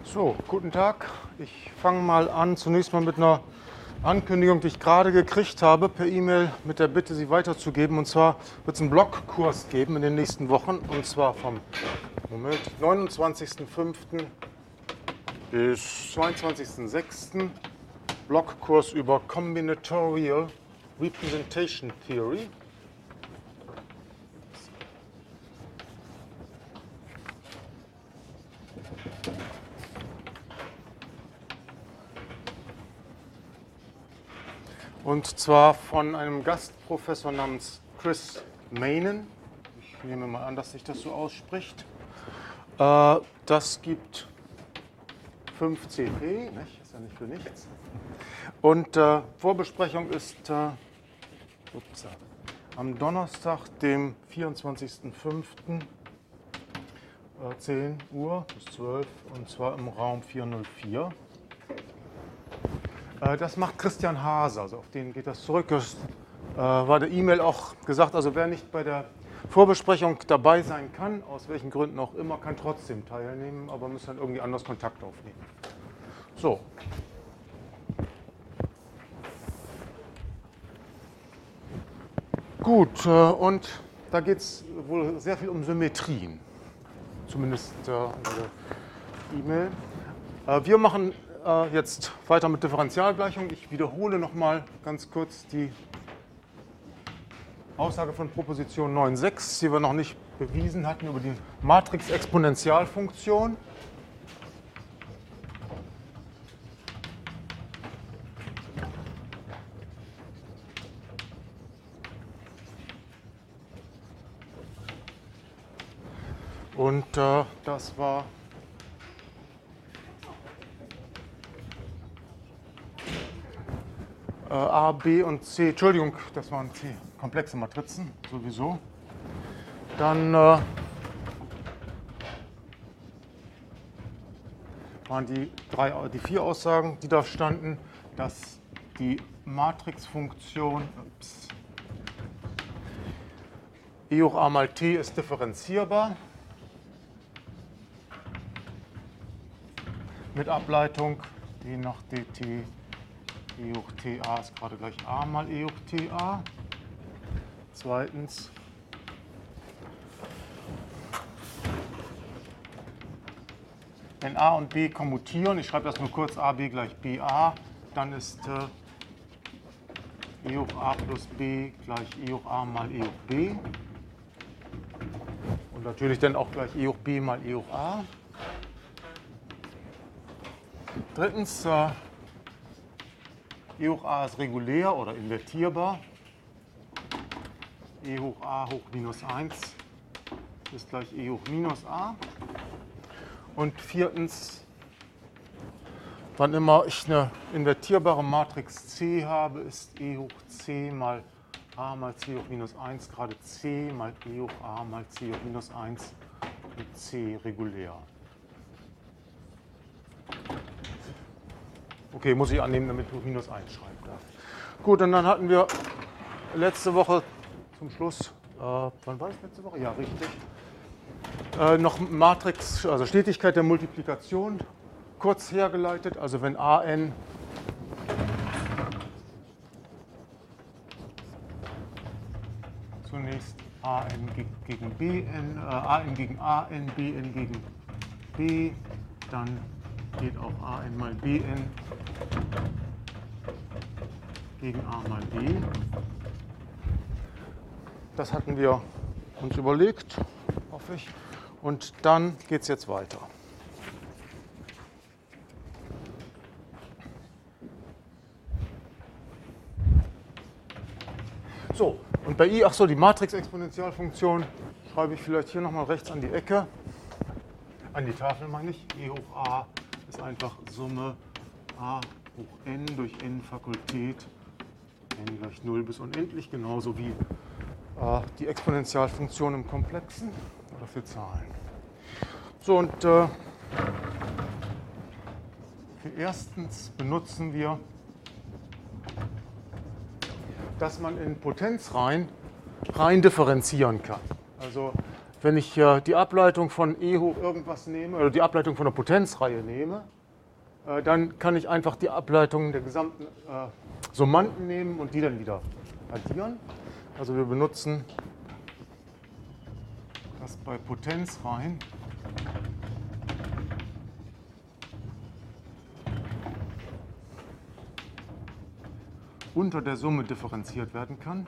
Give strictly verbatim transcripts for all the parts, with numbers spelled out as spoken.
So, guten Tag. Ich fange mal an, zunächst mal mit einer Ankündigung, die ich gerade gekriegt habe, per E-Mail mit der Bitte, sie weiterzugeben. Und zwar wird es einen Blogkurs geben in den nächsten Wochen. Und zwar vom Moment, neunundzwanzigsten fünften bis zweiundzwanzigsten sechsten Blogkurs über Combinatorial Representation Theory. Und zwar von einem Gastprofessor namens Chris Mainen. Ich nehme mal an, dass sich das so ausspricht. Äh, das gibt fünf C P, nicht? Ist ja nicht für nichts. Und äh, Vorbesprechung ist äh, ups, am Donnerstag, dem vierundzwanzigsten fünften Äh, zehn Uhr bis zwölf, und zwar im Raum vierhundertvier. Das macht Christian Hase, also auf den geht das zurück. Das äh, war der E-Mail auch gesagt, also wer nicht bei der Vorbesprechung dabei sein kann, aus welchen Gründen auch immer, kann trotzdem teilnehmen, aber muss dann irgendwie anders Kontakt aufnehmen. So. Gut, äh, und da geht es wohl sehr viel um Symmetrien, zumindest äh, in der E-Mail. Äh, wir machen jetzt weiter mit Differentialgleichungen. Ich wiederhole noch mal ganz kurz die Aussage von Proposition neun Punkt sechs, die wir noch nicht bewiesen hatten, über die Matrix-Exponentialfunktion. Und äh, das war A, B und C, Entschuldigung, das waren C, komplexe Matrizen sowieso. Dann äh, waren die, drei, die vier Aussagen, die da standen, dass die Matrixfunktion ups, E hoch A mal T ist differenzierbar mit Ableitung d nach dt. E hoch Ta ist gerade gleich A mal E hoch Ta. Zweitens, wenn A und B kommutieren, ich schreibe das nur kurz, A B gleich Ba, dann ist äh, E hoch A plus B gleich E hoch A mal E hoch B. Und natürlich dann auch gleich E hoch B mal E hoch A. Drittens, äh, E hoch A ist regulär oder invertierbar. E hoch A hoch minus eins ist gleich E hoch minus A. Und viertens, wann immer ich eine invertierbare Matrix C habe, ist E hoch C mal A mal C hoch minus eins gerade C mal E hoch A mal C hoch minus eins mit C regulär. Okay, muss ich annehmen, damit du minus eins schreiben darf. Gut, und dann hatten wir letzte Woche zum Schluss, äh, wann war das letzte Woche? Ja, richtig. Äh, noch Matrix, also Stetigkeit der Multiplikation, kurz hergeleitet. Also wenn A n zunächst A n gegen B n, äh, A n gegen A n, B n gegen B, dann geht auch A n mal B n gegen A mal B. Das hatten wir uns überlegt, hoffe ich. Und dann geht es jetzt weiter. So, und bei I, ach so, die Matrix-Exponentialfunktion schreibe ich vielleicht hier nochmal rechts an die Ecke. An die Tafel meine ich. E hoch A ist einfach Summe A hoch n durch n Fakultät, n gleich null bis unendlich, genauso wie äh, die Exponentialfunktion im Komplexen oder für Zahlen. So, und äh, für erstens benutzen wir, dass man in Potenzreihen rein differenzieren kann. Also wenn ich äh, die Ableitung von E hoch irgendwas nehme, oder die Ableitung von der Potenzreihe nehme, äh, dann kann ich einfach die Ableitung der gesamten äh, Summanden nehmen und die dann wieder addieren. Also wir benutzen das bei Potenzreihen unter der Summe differenziert werden kann.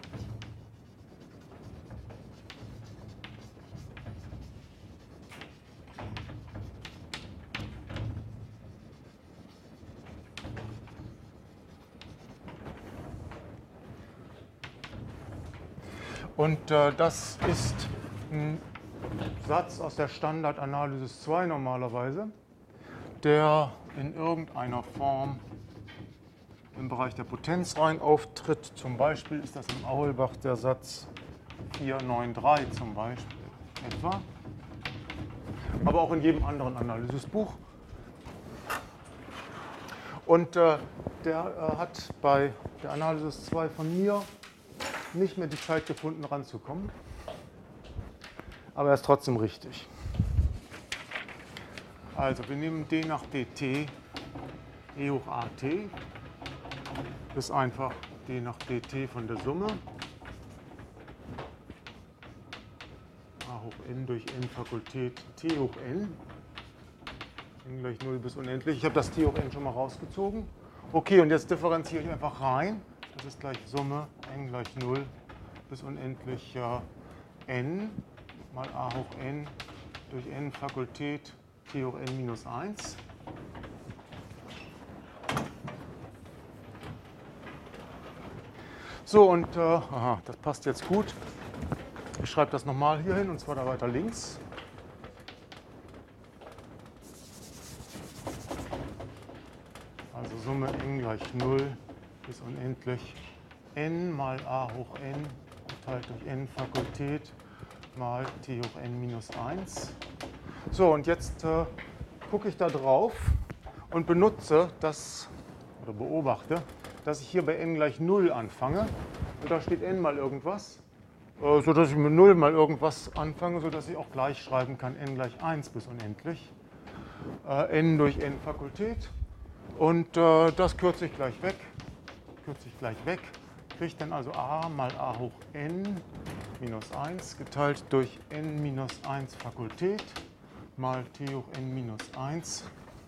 Und äh, das ist ein Satz aus der Standardanalysis zwei normalerweise, der in irgendeiner Form im Bereich der Potenzreihen auftritt. Zum Beispiel ist das im Auerbach der Satz vier neun drei zum Beispiel etwa, aber auch in jedem anderen Analysisbuch. Und äh, der äh, hat bei der Analysis zwei von mir nicht mehr die Zeit gefunden, ranzukommen. Aber er ist trotzdem richtig. Also wir nehmen d nach dt e hoch at. Das ist einfach d nach dt von der Summe. A hoch n durch n Fakultät t hoch n. n gleich null bis unendlich. Ich habe das t hoch n schon mal rausgezogen. Okay, und jetzt differenziere ich einfach rein. Das ist gleich Summe n gleich null bis unendlich äh, n mal a hoch n durch n Fakultät t hoch n minus eins. So, und äh, aha, das passt jetzt gut. Ich schreibe das nochmal hier hin, und zwar da weiter links. Also Summe n gleich null bis unendlich n mal a hoch n geteilt durch n Fakultät mal t hoch n minus eins. So, und jetzt äh, gucke ich da drauf und benutze das, oder beobachte, dass ich hier bei n gleich null anfange. Und da steht n mal irgendwas, äh, sodass ich mit null mal irgendwas anfange, sodass ich auch gleich schreiben kann n gleich eins bis unendlich. Äh, n durch n Fakultät. Und äh, das kürze ich gleich weg. Kürze ich gleich weg. Kriege dann also a mal a hoch n minus eins geteilt durch n minus eins Fakultät mal t hoch n minus eins.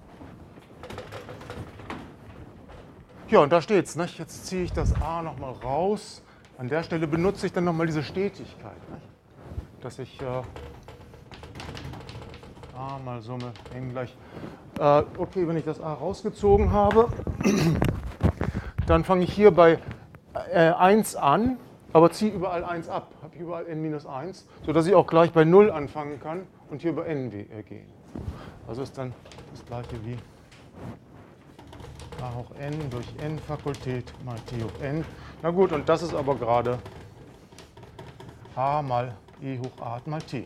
Ja, und da steht es. Nicht? Jetzt ziehe ich das a nochmal raus. An der Stelle benutze ich dann nochmal diese Stetigkeit. Nicht? Dass ich äh, a mal Summe n gleich. Äh, okay, wenn ich das a rausgezogen habe, dann fange ich hier bei äh, eins an, aber ziehe überall eins ab. Habe ich überall n minus eins, sodass ich auch gleich bei null anfangen kann und hier bei n gehen. Also ist dann das gleiche wie a hoch n durch n Fakultät mal t hoch n. Na gut, und das ist aber gerade a mal e hoch a mal t.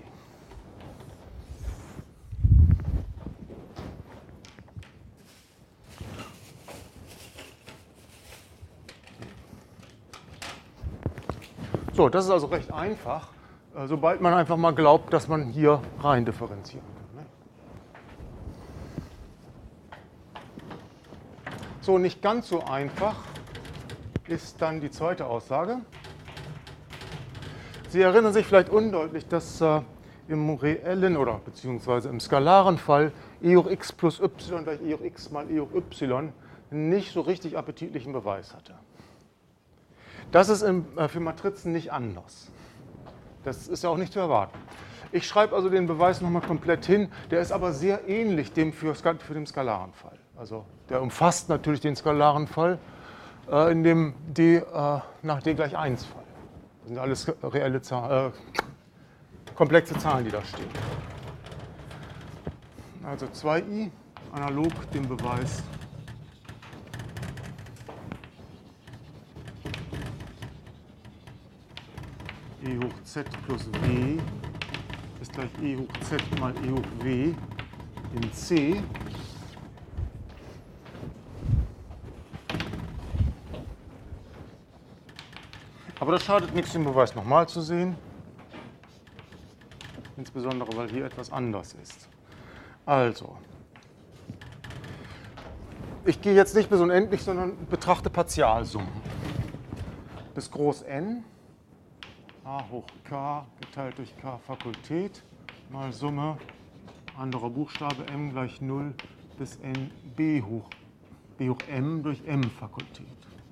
So, das ist also recht einfach, sobald man einfach mal glaubt, dass man hier rein differenzieren kann. So, nicht ganz so einfach ist dann die zweite Aussage. Sie erinnern sich vielleicht undeutlich, dass äh, im reellen oder beziehungsweise im skalaren Fall e hoch x plus y gleich e hoch x mal e hoch y nicht so richtig appetitlichen Beweis hatte. Das ist im, äh, für Matrizen nicht anders. Das ist ja auch nicht zu erwarten. Ich schreibe also den Beweis nochmal komplett hin, der ist aber sehr ähnlich dem für, für den skalaren Fall. Also der umfasst natürlich den skalaren Fall äh, in dem d äh, nach d gleich eins Fall. Das sind alles reelle Zahlen, äh, komplexe Zahlen, die da stehen. Also zwei i, analog dem Beweis e hoch z plus w ist gleich e hoch z mal e hoch w in c. Aber das schadet nichts, den Beweis nochmal zu sehen. insbesondere weil hier etwas anders ist. Also, ich gehe jetzt nicht bis unendlich, sondern betrachte Partialsummen. Bis groß N, a hoch k geteilt durch k Fakultät, mal Summe anderer Buchstabe m gleich null bis n b hoch, b hoch m durch m Fakultät.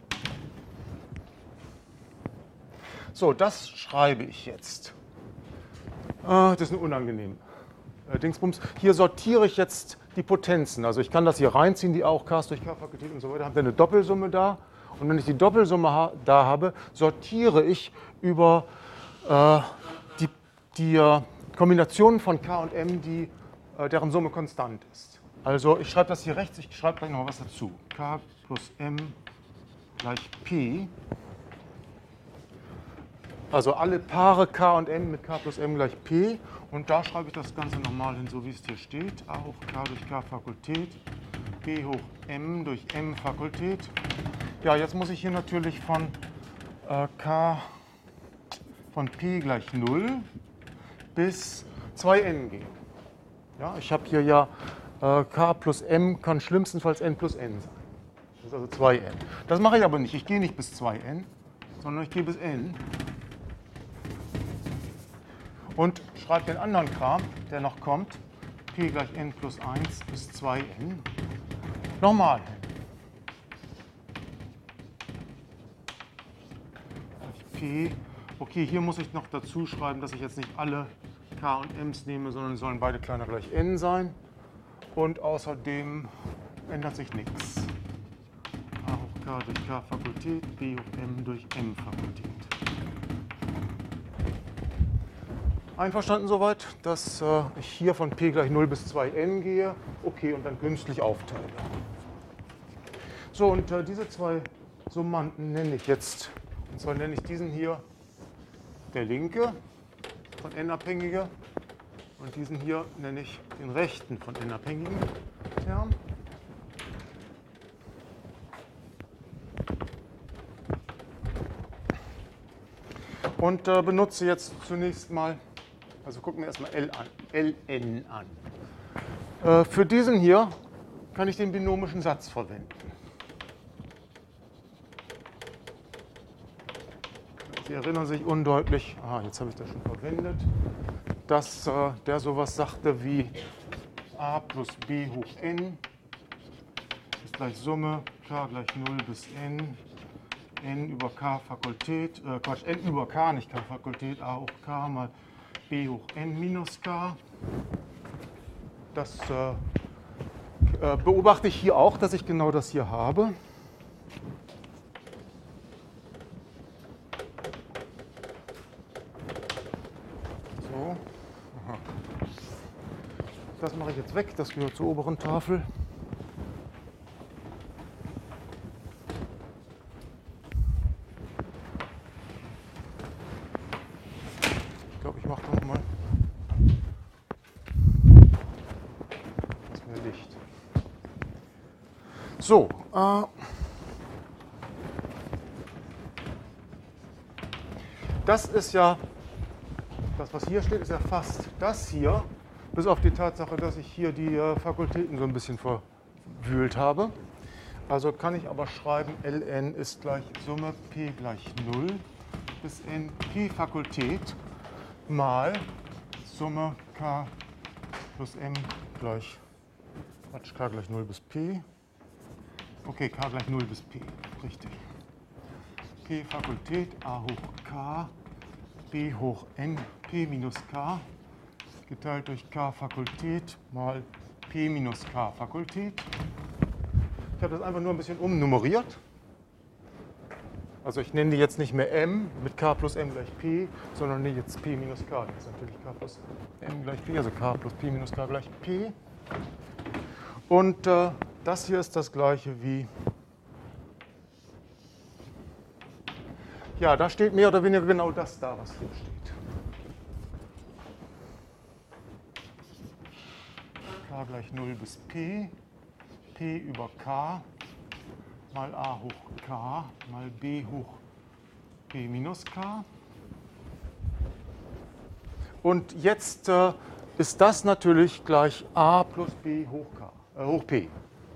So, das schreibe ich jetzt. Das ist eine unangenehme Dingsbums. Hier sortiere ich jetzt die Potenzen. Also ich kann das hier reinziehen, die A hoch k durch k Fakultät und so weiter. Haben wir eine Doppelsumme da. Und wenn ich die Doppelsumme ha da habe, sortiere ich über äh, die, die äh, Kombinationen von k und m, die, äh, deren Summe konstant ist. Also ich schreibe das hier rechts, ich schreibe gleich noch was dazu. K plus m gleich p. Also alle Paare k und n mit k plus m gleich p. Und da schreibe ich das Ganze nochmal hin, so wie es hier steht. A hoch k durch k Fakultät, b hoch m durch m Fakultät. Ja, jetzt muss ich hier natürlich von äh, k von p gleich null bis zwei n gehen. Ja, ich habe hier ja äh, k plus m kann schlimmstenfalls n plus n sein. Das ist also zwei n. Das mache ich aber nicht. Ich gehe nicht bis zwei n, sondern ich gehe bis n. Und schreibe den anderen Kram, der noch kommt, p gleich n plus eins bis zwei n, nochmal hin. P. Okay, hier muss ich noch dazu schreiben, dass ich jetzt nicht alle k und m's nehme, sondern sollen beide kleiner gleich n sein. Und außerdem ändert sich nichts. A hoch k durch k Fakultät, b hoch m durch m Fakultät. Einverstanden soweit, dass äh, ich hier von p gleich null bis zwei n gehe, okay, und dann künstlich aufteile. So, und äh, diese zwei Summanden nenne ich jetzt, und zwar nenne ich diesen hier der linke von n-abhängige und diesen hier nenne ich den rechten von n-abhängigen Term. Und äh, benutze jetzt zunächst mal, also gucken wir erstmal L an, Ln an. Äh, für diesen hier kann ich den binomischen Satz verwenden. Sie erinnern sich undeutlich, ah, jetzt habe ich das schon verwendet, dass äh, der sowas sagte wie a plus b hoch n ist gleich Summe k gleich null bis n, n über k Fakultät, äh, Quatsch, n über k, nicht k Fakultät, a hoch k mal b hoch n minus k. Das äh, äh, beobachte ich hier auch, dass ich genau das hier habe. So. Aha. Das mache ich jetzt weg, das gehört zur oberen Tafel. Ich glaube, ich mache da noch mal was mehr Licht. So, äh, das ist ja, das was hier steht, ist ja fast das hier, bis auf die Tatsache, dass ich hier die äh, Fakultäten so ein bisschen verwühlt habe. Also kann ich aber schreiben, Ln ist gleich Summe p gleich null bis n p Fakultät mal Summe k plus m gleich, Quatsch, k gleich null bis p. Okay, k gleich null bis p, richtig. P Fakultät a hoch k, b hoch n, p minus k, geteilt durch k Fakultät mal p minus k Fakultät. Ich habe das einfach nur ein bisschen umnummeriert. Also ich nenne die jetzt nicht mehr m mit k plus m gleich p, sondern nenne jetzt p minus k. Das ist natürlich k plus m gleich p, also k plus p minus k gleich p. Und äh, das hier ist das gleiche wie, ja, da steht mehr oder weniger genau das da, was hier steht. K gleich null bis p, p über k mal a hoch k mal b hoch p minus k. Und jetzt äh, ist das natürlich gleich a plus b hoch, k, äh, hoch p.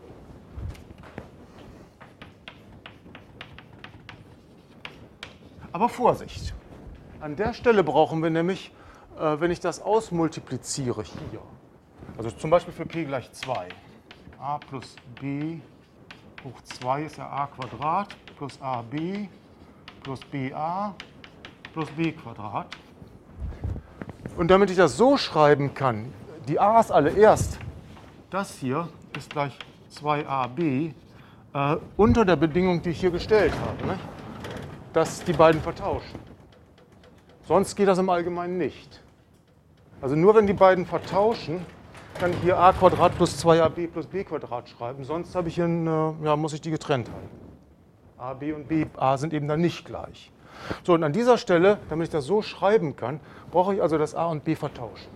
Aber Vorsicht! An der Stelle brauchen wir nämlich, äh, wenn ich das ausmultipliziere hier, also zum Beispiel für p gleich zwei, a plus b hoch zwei ist ja a Quadrat plus ab plus ba plus b Quadrat. Und damit ich das so schreiben kann, die a's alle erst, das hier ist gleich zwei a b, äh, unter der Bedingung, die ich hier gestellt habe, ne? Dass die beiden vertauschen. Sonst geht das im Allgemeinen nicht. Also nur wenn die beiden vertauschen, kann ich hier a Quadrat plus zwei a b plus b Quadrat schreiben. Sonst habe ich hier eine, ja, muss ich die getrennt halten. A, b und b, a sind eben dann nicht gleich. So, und an dieser Stelle, damit ich das so schreiben kann, brauche ich also das a und b vertauschen.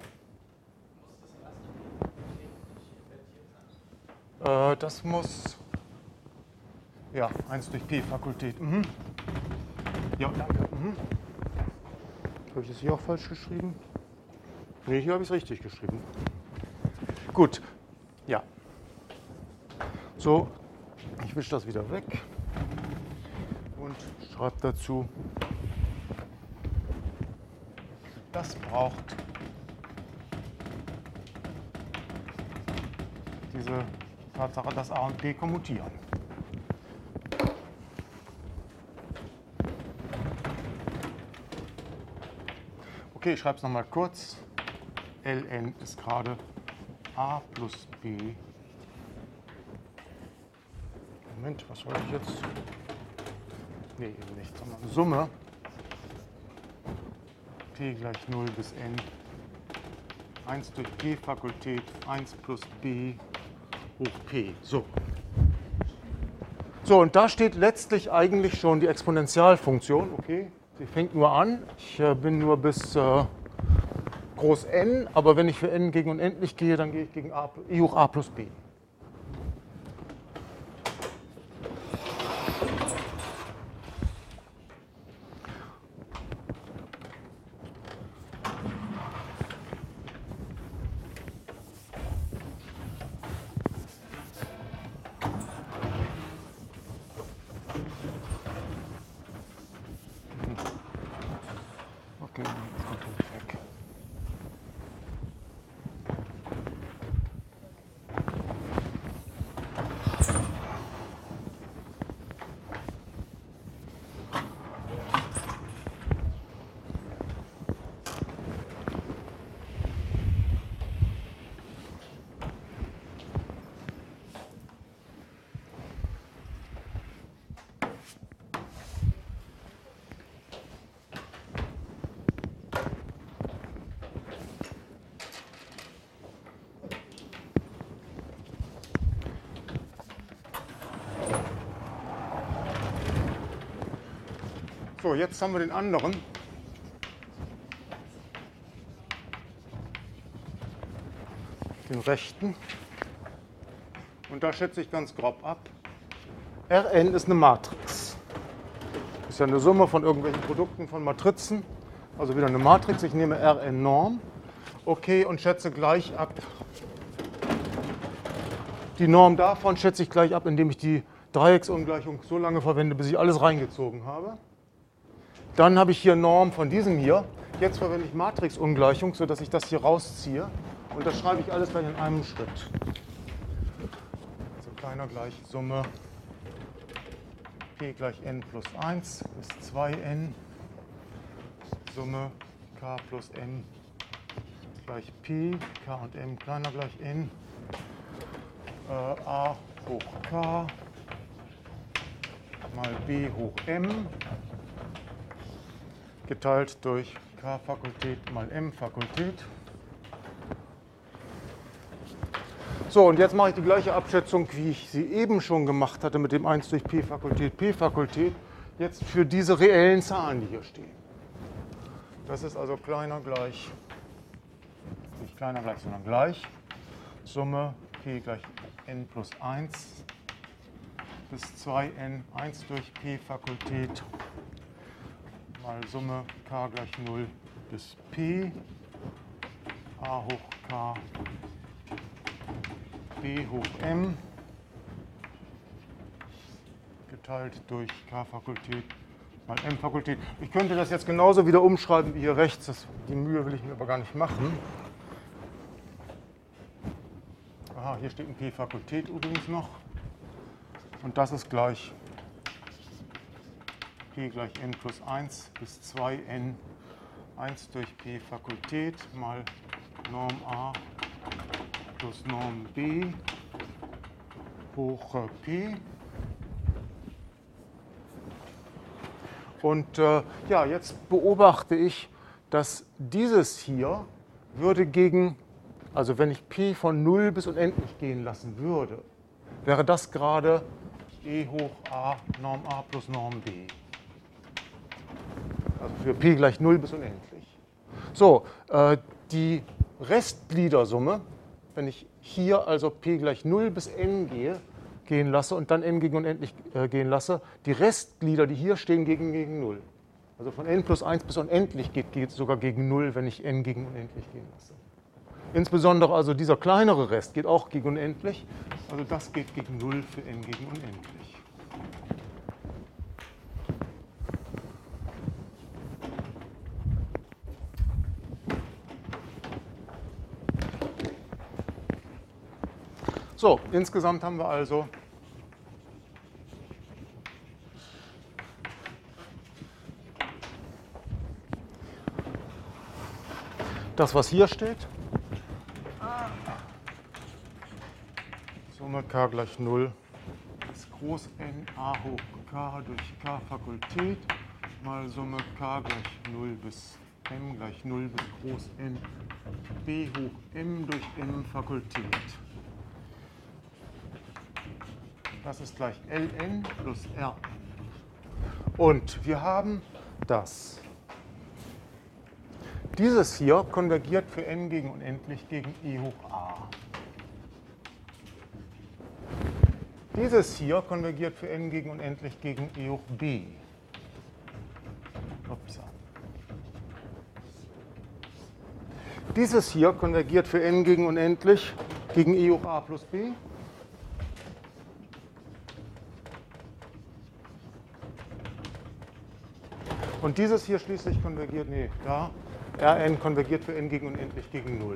Äh, das muss, ja, eins durch p Fakultät. Mhm. Ja, danke. Mhm. Habe ich das hier auch falsch geschrieben? Nee, hier habe ich es richtig geschrieben. Gut, ja. So, ich wische das wieder weg und schreibe dazu, das braucht diese Tatsache, dass a und b kommutieren. Okay, ich schreibe es nochmal kurz. Ln ist gerade a plus b. Moment, was wollte ich jetzt? Nee, eben nicht, sondern Summe p gleich null bis n. eins durch p Fakultät eins plus b hoch p. So. So, und da steht letztlich eigentlich schon die Exponentialfunktion. Okay, sie fängt nur an. Ich äh, bin nur bis äh, groß n, aber wenn ich für n gegen unendlich gehe, dann gehe ich gegen a, i hoch a plus b. Okay, jetzt kommt er weg. So, jetzt haben wir den anderen. Den rechten. Und da schätze ich ganz grob ab. Rn ist eine Matrix. Ist ja eine Summe von irgendwelchen Produkten von Matrizen. Also wieder eine Matrix. Ich nehme Rn-Norm. Okay, und schätze gleich ab. Die Norm davon schätze ich gleich ab, indem ich die Dreiecksungleichung so lange verwende, bis ich alles reingezogen habe. Dann habe ich hier Norm von diesem hier. Jetzt verwende ich Matrixungleichung, sodass ich das hier rausziehe. Und das schreibe ich alles gleich in einem Schritt. Also kleiner gleich Summe p gleich n plus eins bis zwei n. Summe k plus m gleich p, k und m kleiner gleich n. Äh, a hoch k mal b hoch m. Geteilt durch k Fakultät mal m Fakultät. So, und jetzt mache ich die gleiche Abschätzung, wie ich sie eben schon gemacht hatte mit dem eins durch p Fakultät, p Fakultät, jetzt für diese reellen Zahlen, die hier stehen. Das ist also kleiner gleich, nicht kleiner gleich, sondern gleich, Summe p gleich n plus eins bis zwei n, eins durch p Fakultät mal Summe k gleich null bis p a hoch k b hoch m geteilt durch k-Fakultät mal m-Fakultät. Ich könnte das jetzt genauso wieder umschreiben wie hier rechts. Das, die Mühe will ich mir aber gar nicht machen. Aha, hier steht ein p-Fakultät übrigens noch. Und das ist gleich p gleich n plus eins bis zwei n eins durch p Fakultät mal Norm a plus Norm b hoch p. Und äh, ja, jetzt beobachte ich, dass dieses hier würde gegen, also wenn ich p von null bis unendlich gehen lassen würde, wäre das gerade e hoch a Norm a plus Norm b. Also für p gleich null bis unendlich. So, äh, die Restgliedersumme, wenn ich hier also p gleich null bis n gehe, gehen lasse und dann n gegen unendlich äh, gehen lasse, die Restglieder, die hier stehen, gegen, gegen null. Also von n plus eins bis unendlich geht, geht sogar gegen null, wenn ich n gegen unendlich gehen lasse. Insbesondere also dieser kleinere Rest geht auch gegen unendlich, also das geht gegen null für n gegen unendlich. So, insgesamt haben wir also das, was hier steht. Summe k gleich null ist groß N a hoch k durch k Fakultät mal Summe k gleich null bis m gleich null bis groß N b hoch m durch m Fakultät. Das ist gleich ln plus rn. Und wir haben das. Dieses hier konvergiert für n gegen unendlich gegen e hoch a. Dieses hier konvergiert für n gegen unendlich gegen e hoch b. Upsa. Dieses hier konvergiert für n gegen unendlich gegen e hoch a plus b. Und dieses hier schließlich konvergiert, nee, da, Rn konvergiert für n gegen unendlich gegen null.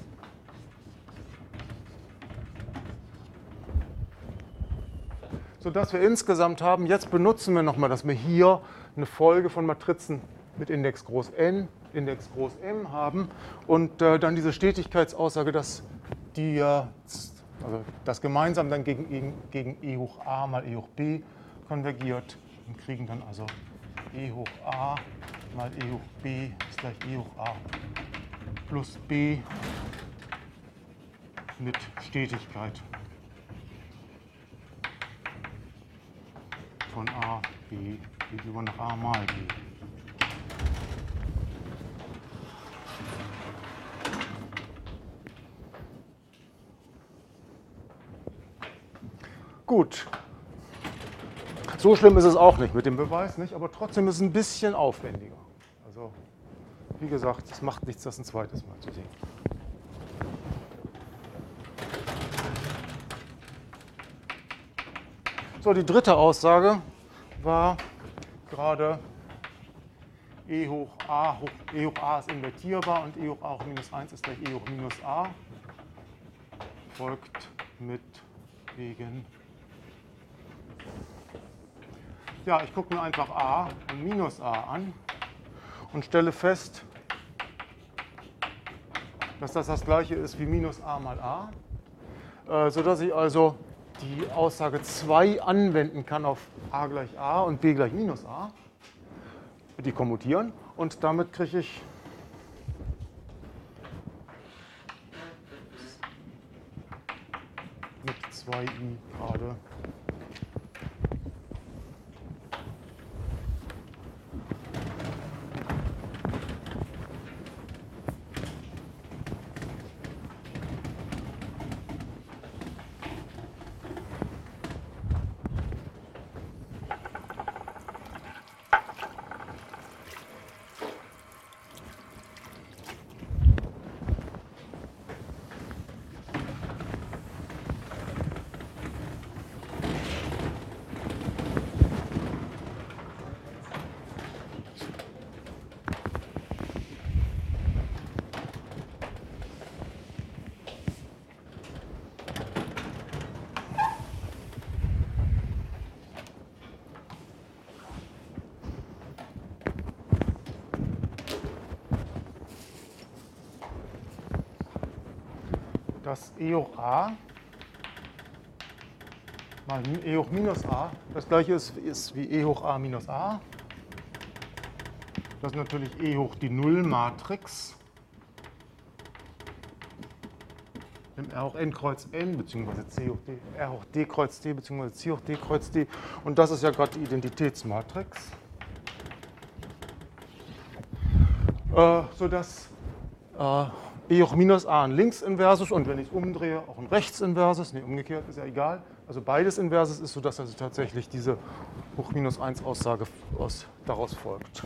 Sodass wir insgesamt haben, jetzt benutzen wir nochmal, dass wir hier eine Folge von Matrizen mit Index groß N, Index groß M haben und äh, dann diese Stetigkeitsaussage, dass die, äh, also das gemeinsam dann gegen, gegen, gegen e hoch a mal e hoch b konvergiert und kriegen dann also e hoch a mal e hoch b ist gleich e hoch a plus b mit Stetigkeit von a, b gegenüber nach a mal b. Gut. So schlimm ist es auch nicht mit dem Beweis, nicht? Aber trotzdem ist es ein bisschen aufwendiger. Also, wie gesagt, es macht nichts, das ein zweites Mal zu sehen. So, die dritte Aussage war gerade e hoch a, hoch, e hoch a ist invertierbar und e hoch a hoch minus eins ist gleich e hoch minus a. Folgt mit wegen. Ja, ich gucke mir einfach a und minus a an und stelle fest, dass das das gleiche ist wie minus a mal a, äh, sodass ich also die Aussage zwei anwenden kann auf a gleich a und b gleich minus a. Die kommutieren und damit kriege ich mit zwei i gerade dass E hoch a mal E hoch minus a das gleiche ist, ist wie E hoch a minus a. Das ist natürlich E hoch die Null-Matrix im R hoch n kreuz n, beziehungsweise C hoch D, R hoch D kreuz D, beziehungsweise C hoch D kreuz D. Und das ist ja gerade die Identitätsmatrix. Äh, sodass äh, E hoch minus a ein Linksinversus und wenn ich es umdrehe, auch ein Rechtsinversus. Ne, umgekehrt ist ja egal. Also beides Inverses ist, sodass also tatsächlich diese hoch minus eins Aussage aus, daraus folgt.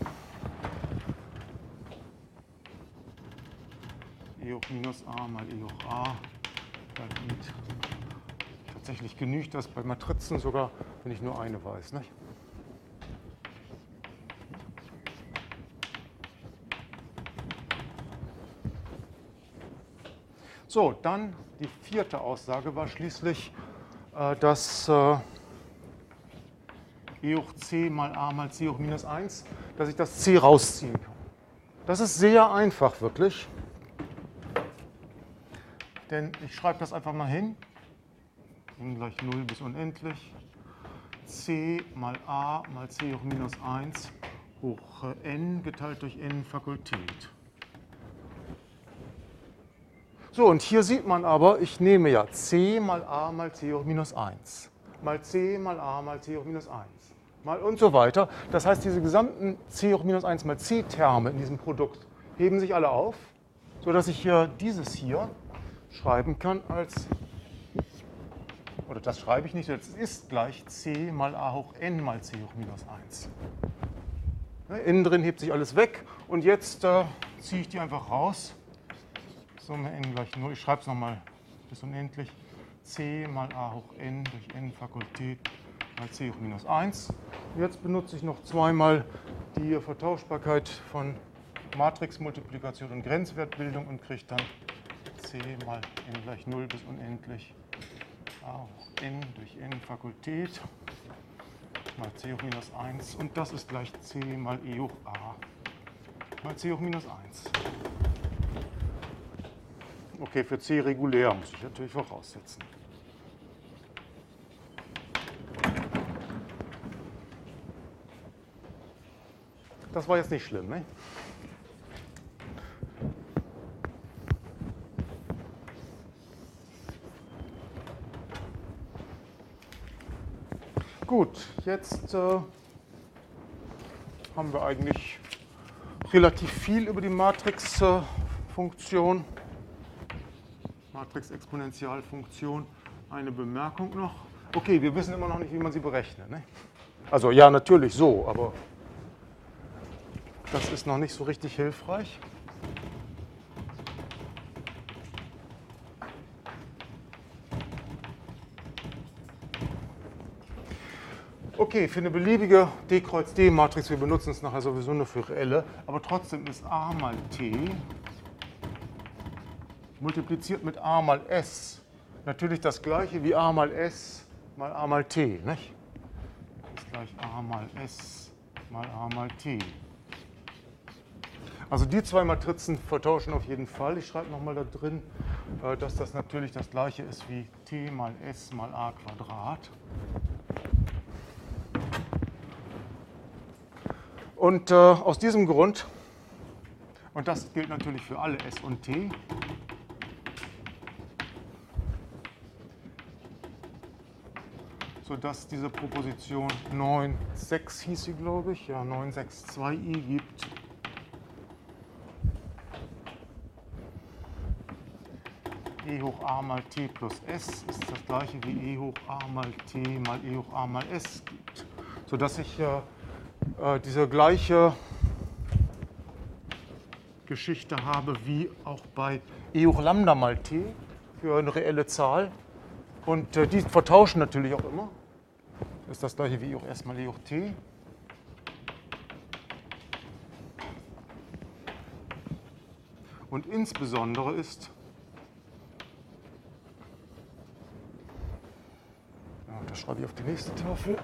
E hoch minus a mal E hoch a. Und tatsächlich genügt das bei Matrizen sogar, wenn ich nur eine weiß. Nicht? So, dann die vierte Aussage war schließlich, äh, dass äh, E hoch c mal a mal c hoch minus eins, dass ich das c rausziehen kann. Das ist sehr einfach, wirklich. Denn ich schreibe das einfach mal hin. n gleich null bis unendlich. C mal a mal c hoch minus eins hoch n geteilt durch n Fakultät. So, und hier sieht man aber, ich nehme ja c mal a mal c hoch minus eins, mal c mal a mal c hoch minus eins, mal und so weiter. Das heißt, diese gesamten c hoch minus eins mal c Terme in diesem Produkt heben sich alle auf, sodass ich hier dieses hier schreiben kann als, oder das schreibe ich nicht, das ist gleich c mal a hoch n mal c hoch minus eins. Ja, innen drin hebt sich alles weg und jetzt äh, ziehe ich die einfach raus. Summe n gleich null, ich schreibe es nochmal bis unendlich, c mal a hoch n durch n Fakultät mal c hoch minus eins. Jetzt benutze ich noch zweimal die Vertauschbarkeit von Matrixmultiplikation und Grenzwertbildung und kriege dann c mal n gleich null bis unendlich a hoch n durch n Fakultät mal c hoch minus eins und das ist gleich c mal e hoch a mal c hoch minus eins. Okay, für c regulär muss ich natürlich voraussetzen. Das war jetzt nicht schlimm, ne? Gut, jetzt äh, haben wir eigentlich relativ viel über die Matrixfunktion, äh, Matrix-Exponentialfunktion. Eine Bemerkung noch. Okay, wir wissen immer noch nicht, wie man sie berechnet. Ne? Also ja, natürlich so, aber das ist noch nicht so richtig hilfreich. Okay, für eine beliebige D Kreuz D Matrix, wir benutzen es nachher sowieso nur für reelle, aber trotzdem ist a mal t multipliziert mit a mal s natürlich das gleiche wie a mal s mal a mal t, nicht? Das ist gleich a mal s mal a mal t. Also die zwei Matrizen vertauschen auf jeden Fall. Ich schreibe nochmal da drin, dass das natürlich das gleiche ist wie t mal s mal a Quadrat. Und äh, aus diesem Grund, und das gilt natürlich für alle s und t, sodass diese Proposition neun sechs hieß sie, glaube ich, ja, neun sechs zwei i gibt. E hoch a mal t plus s ist das gleiche wie e hoch a mal t mal e hoch a mal s gibt. Sodass ich äh, äh, diese gleiche Geschichte habe wie auch bei e hoch Lambda mal t für eine reelle Zahl. Und äh, die vertauschen natürlich auch immer. Das ist das gleiche wie e hoch s mal e hoch t. Und insbesondere ist, ja, das schreibe ich auf die nächste Tafel.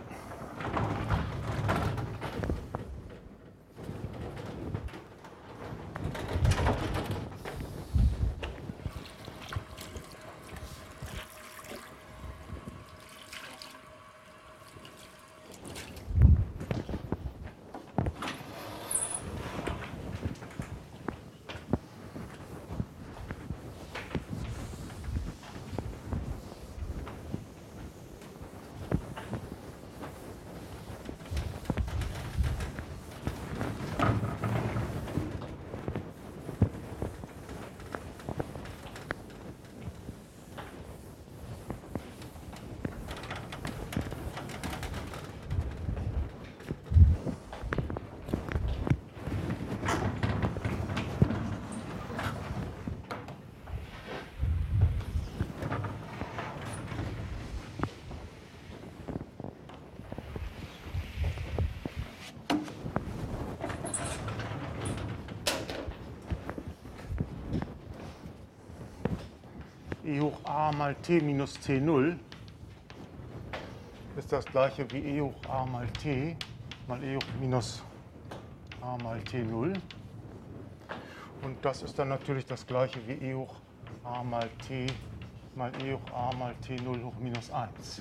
e hoch a mal t minus t null ist das gleiche wie e hoch a mal t mal e hoch minus a mal t null. Und das ist dann natürlich das gleiche wie e hoch a mal t mal e hoch a mal t null hoch minus eins.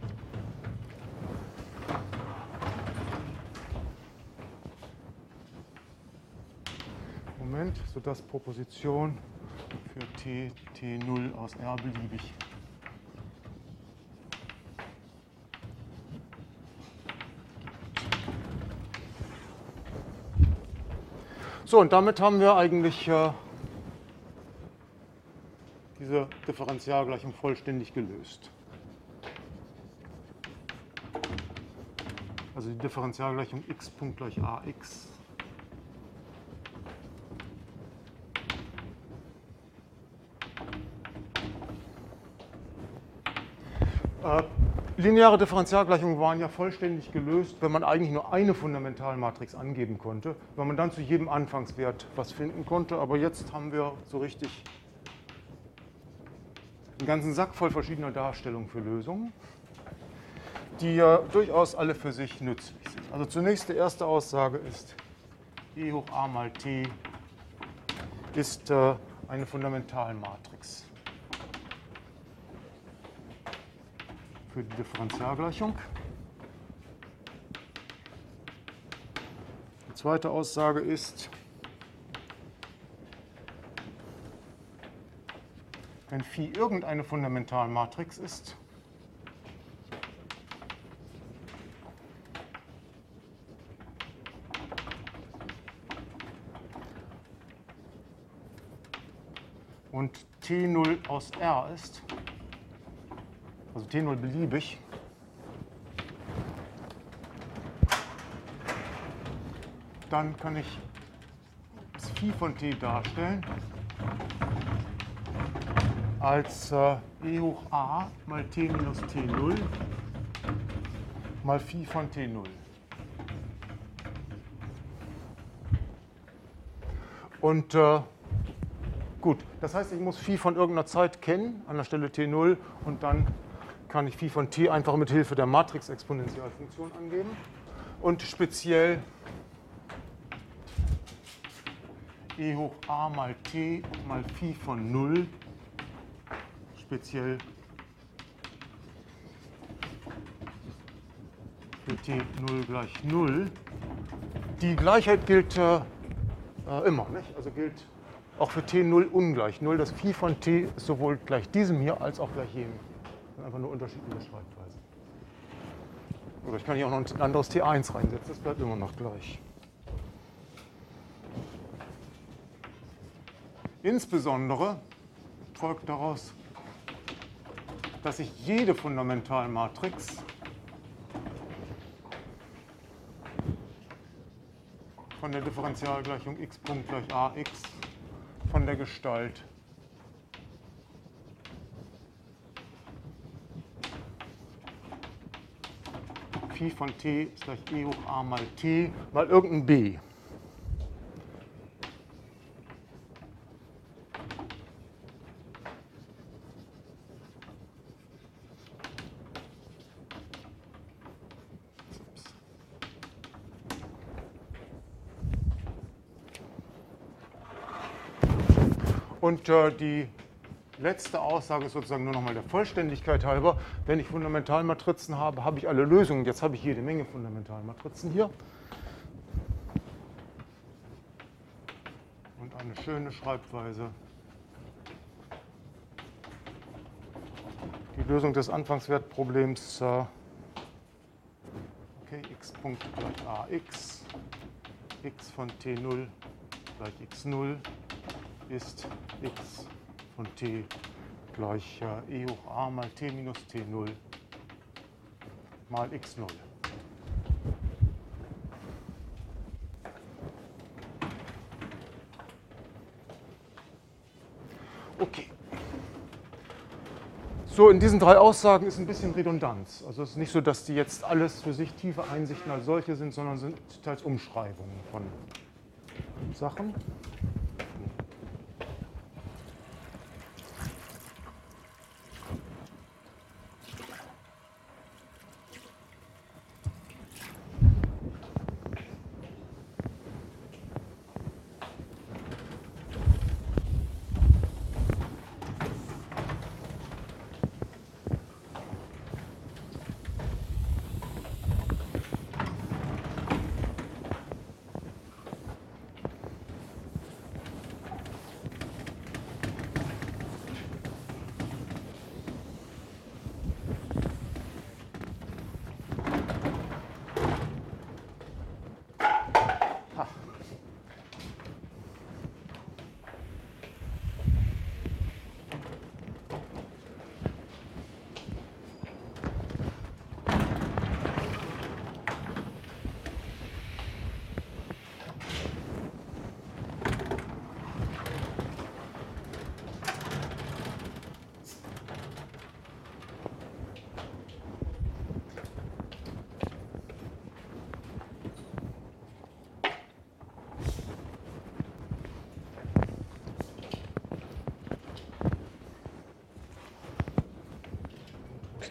Moment, sodass Proposition für t, t null aus R beliebig. So, und damit haben wir eigentlich äh, diese Differentialgleichung vollständig gelöst. Also die Differentialgleichung x Punkt gleich ax äh, lineare Differentialgleichungen waren ja vollständig gelöst, wenn man eigentlich nur eine Fundamentalmatrix angeben konnte, weil man dann zu jedem Anfangswert was finden konnte. Aber jetzt haben wir so richtig einen ganzen Sack voll verschiedener Darstellungen für Lösungen, die ja durchaus alle für sich nützlich sind. Also zunächst die erste Aussage ist, e hoch a mal t ist äh, eine Fundamentalmatrix für die Differentialgleichung. Die zweite Aussage ist, wenn Phi irgendeine Fundamentalmatrix ist, und T null aus R ist, also T null beliebig, dann kann ich das Phi von T darstellen als äh, e hoch a mal t minus t null mal Phi von T null. Und äh, gut, das heißt, ich muss Phi von irgendeiner Zeit kennen, an der Stelle T null, und dann kann ich Phi von T einfach mit Hilfe der Matrix-Exponentialfunktion angeben. Und speziell e hoch a mal t mal Phi von null, speziell für T null gleich null. Die Gleichheit gilt äh, äh, immer, nicht? Also gilt auch für T null ungleich null. Das Phi von T ist sowohl gleich diesem hier als auch gleich jenem. Einfach nur unterschiedliche Schreibweisen. Oder ich kann hier auch noch ein anderes T eins reinsetzen, das bleibt immer noch gleich. Insbesondere folgt daraus, dass ich jede Fundamentalmatrix von der Differentialgleichung x Punkt gleich ax von der Gestalt Phi von t ist gleich e hoch a mal t mal irgendein b. Und äh, die letzte Aussage ist sozusagen nur noch mal der Vollständigkeit halber. Wenn ich Fundamentalmatrizen habe, habe ich alle Lösungen. Jetzt habe ich jede Menge Fundamentalmatrizen hier. Und eine schöne Schreibweise. Die Lösung des Anfangswertproblems äh, okay, x Punkt gleich ax, x von t null gleich x null ist x von t gleich äh, e hoch a mal t minus t null mal x null. Okay. So, in diesen drei Aussagen ist ein bisschen Redundanz. Also es ist nicht so, dass die jetzt alles für sich tiefe Einsichten als solche sind, sondern sind teils Umschreibungen von Sachen.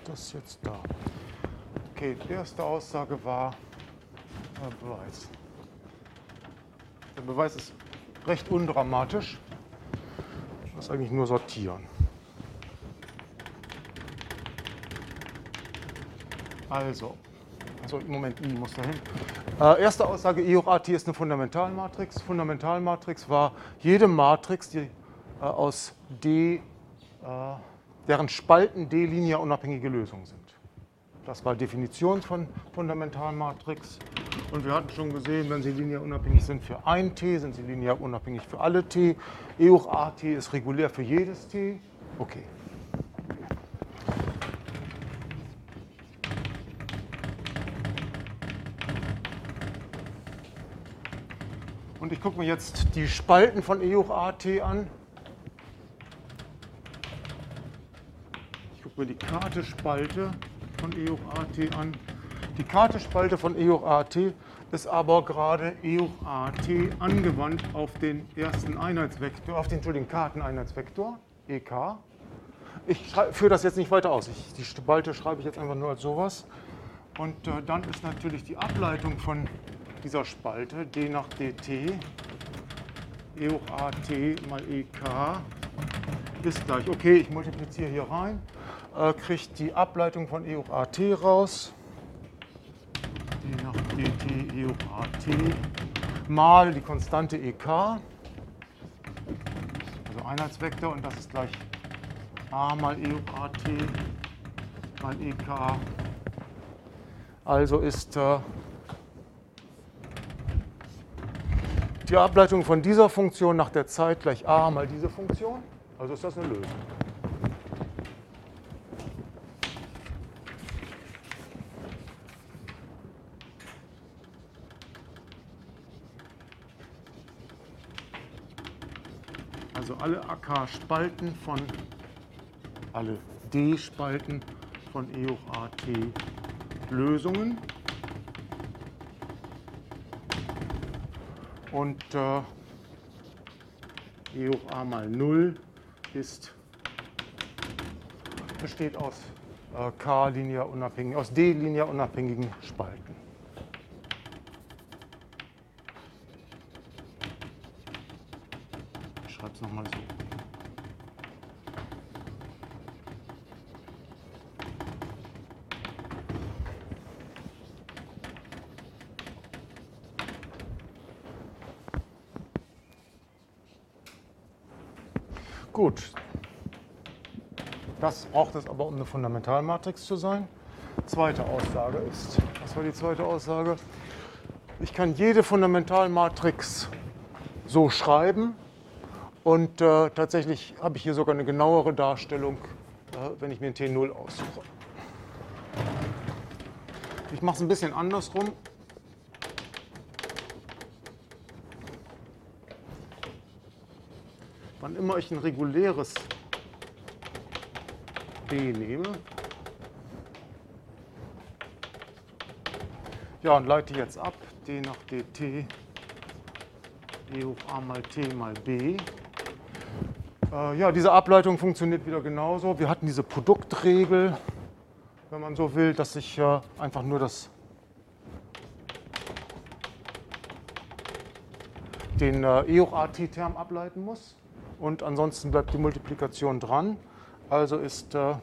das jetzt da? Okay, die erste Aussage war der Beweis. Der Beweis ist recht undramatisch. Ich muss eigentlich nur sortieren. Also, also im Moment I muss dahin. Äh, erste Aussage, E hoch at ist eine Fundamentalmatrix. Fundamentalmatrix war jede Matrix, die äh, aus D, äh, deren Spalten D linear unabhängige Lösungen sind. Das war Definition von Fundamentalmatrix. Und wir hatten schon gesehen, wenn sie linear unabhängig sind für ein T, sind sie linear unabhängig für alle T. E hoch at ist regulär für jedes T. Okay. Und ich gucke mir jetzt die Spalten von E hoch at an. Ich gucke mir die Karte-Spalte von E hoch at an. Die Karte-Spalte von E hoch at ist aber gerade E hoch at angewandt auf den ersten Einheitsvektor, auf den, Entschuldigung, Karteneinheitsvektor, E K. Ich führe das jetzt nicht weiter aus. Ich, die Spalte schreibe ich jetzt einfach nur als sowas. Und äh, dann ist natürlich die Ableitung von dieser Spalte d nach dt, E hoch at mal E K ist gleich, okay, ich multipliziere hier rein, äh, kriege die Ableitung von E hoch at raus, d nach dt E hoch at mal die Konstante E K, also Einheitsvektor, und das ist gleich a mal E hoch at mal E K, also ist äh, die Ableitung von dieser Funktion nach der Zeit gleich a mal diese Funktion. Also ist das eine Lösung. Also alle A K-Spalten von, alle D-Spalten von E hoch at Lösungen. Und äh, E hoch a mal null ist, besteht aus äh, K linear unabhängigen, aus D linear unabhängigen Spalten. Ich schreibe es nochmal so. Gut, das braucht es aber, um eine Fundamentalmatrix zu sein. Zweite Aussage ist, was war die zweite Aussage? Ich kann jede Fundamentalmatrix so schreiben und äh, tatsächlich habe ich hier sogar eine genauere Darstellung, äh, wenn ich mir ein T null aussuche. Ich mache es ein bisschen andersrum. Wann immer ich ein reguläres B nehme, ja, und leite jetzt ab, d nach dt, E hoch a mal t mal b. Äh, ja, diese Ableitung funktioniert wieder genauso. Wir hatten diese Produktregel, wenn man so will, dass ich äh, einfach nur das, den äh, E hoch at-Term ableiten muss. Und ansonsten bleibt die Multiplikation dran. Also ist äh,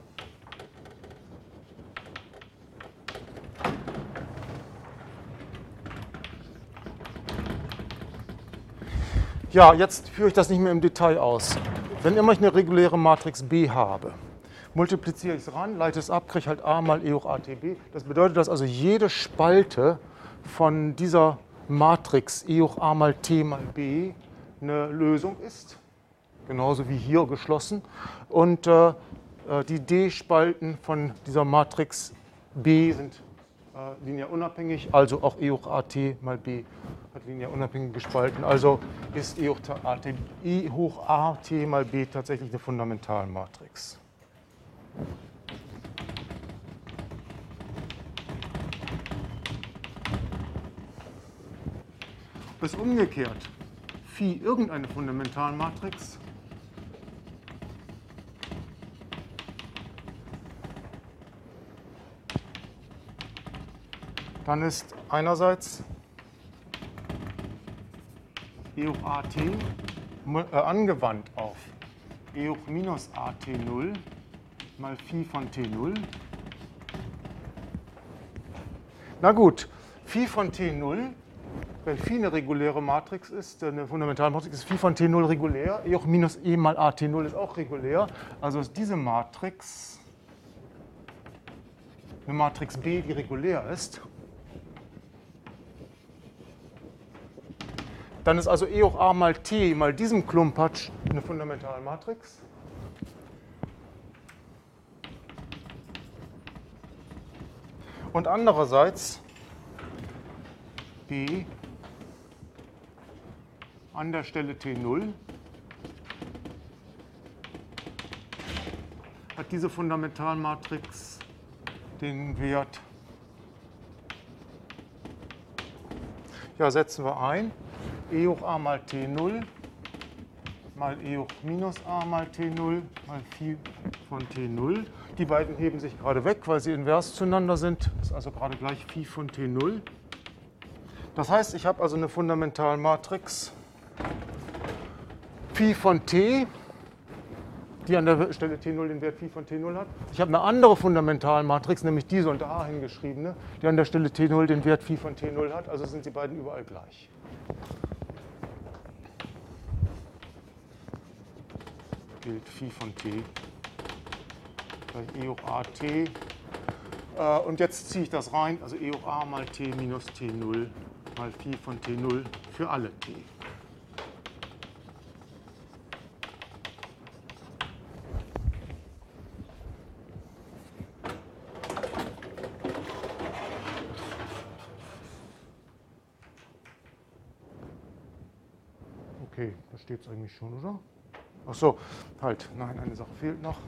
ja, jetzt führe ich das nicht mehr im Detail aus. Wenn immer ich eine reguläre Matrix B habe, multipliziere ich es ran, leite es ab, kriege halt a mal E hoch at b. Das bedeutet, dass also jede Spalte von dieser Matrix E hoch a mal t mal b eine Lösung ist. Genauso wie hier geschlossen. Und äh, die D-Spalten von dieser Matrix B sind äh, linear unabhängig, also auch E hoch at mal b hat linear unabhängige Spalten. Also ist E hoch at, E hoch at mal b tatsächlich eine Fundamentalmatrix. Bis umgekehrt, Phi irgendeine Fundamentalmatrix dann ist einerseits E hoch at äh, angewandt auf E hoch minus at null mal Phi von T null. Na gut, Phi von T null, wenn Phi eine reguläre Matrix ist, eine Fundamentalmatrix, ist Phi von T null regulär. E hoch minus e mal at null ist auch regulär. Also ist diese Matrix eine Matrix B, die regulär ist. Dann ist also E hoch a mal t mal diesem Klumpatsch eine Fundamentalmatrix. Und andererseits B an der Stelle T null hat diese Fundamentalmatrix den Wert, ja, setzen wir ein, E hoch a mal T null mal E hoch minus a mal T null mal Phi von T null. Die beiden heben sich gerade weg, weil sie invers zueinander sind. Das ist also gerade gleich Phi von T null. Das heißt, ich habe also eine Fundamentalmatrix Phi von T, die an der Stelle T null den Wert Phi von T null hat. Ich habe eine andere Fundamentalmatrix, nämlich diese unter a hingeschriebene, die an der Stelle T null den Wert Phi von T null hat. Also sind sie beiden überall gleich. Gilt Phi von T gleich E hoch at. Und jetzt ziehe ich das rein, also E hoch a mal T minus T null mal Phi von T null für alle T. Okay, da steht es eigentlich schon, oder? Ach so, halt, nein, eine Sache fehlt noch.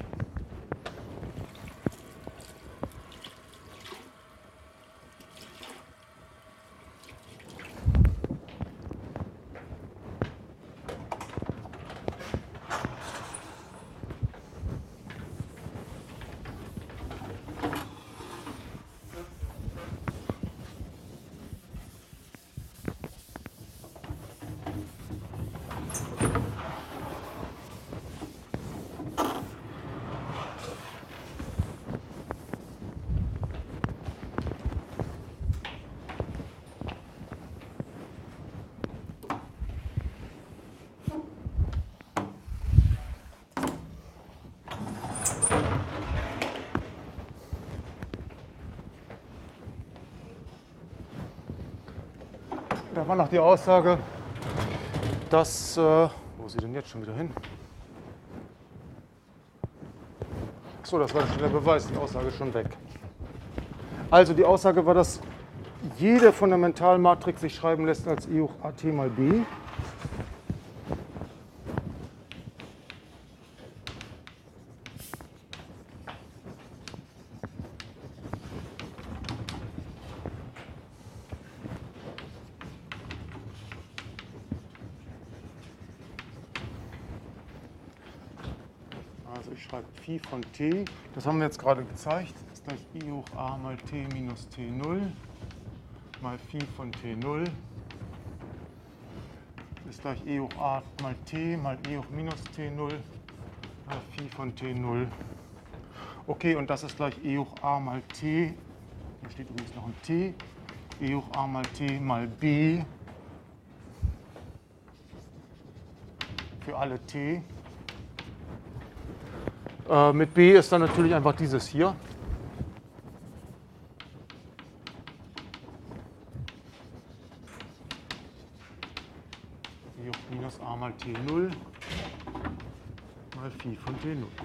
Da war noch die Aussage, dass, äh, wo ist sie denn jetzt schon wieder hin? Achso, das war schon der Beweis, die Aussage ist schon weg. Also die Aussage war, dass jede Fundamentalmatrix sich schreiben lässt als E hoch at mal b. Also ich schreibe Phi von t, das haben wir jetzt gerade gezeigt, das ist gleich E hoch a mal t minus T null mal Phi von T null ist gleich E hoch a mal t mal E hoch minus T null mal Phi von T null. Okay, und das ist gleich E hoch a mal t, hier steht übrigens noch ein t, E hoch a mal t mal b für alle t. Äh, mit b ist dann natürlich einfach dieses hier. E hoch minus a mal T null mal Phi von T null.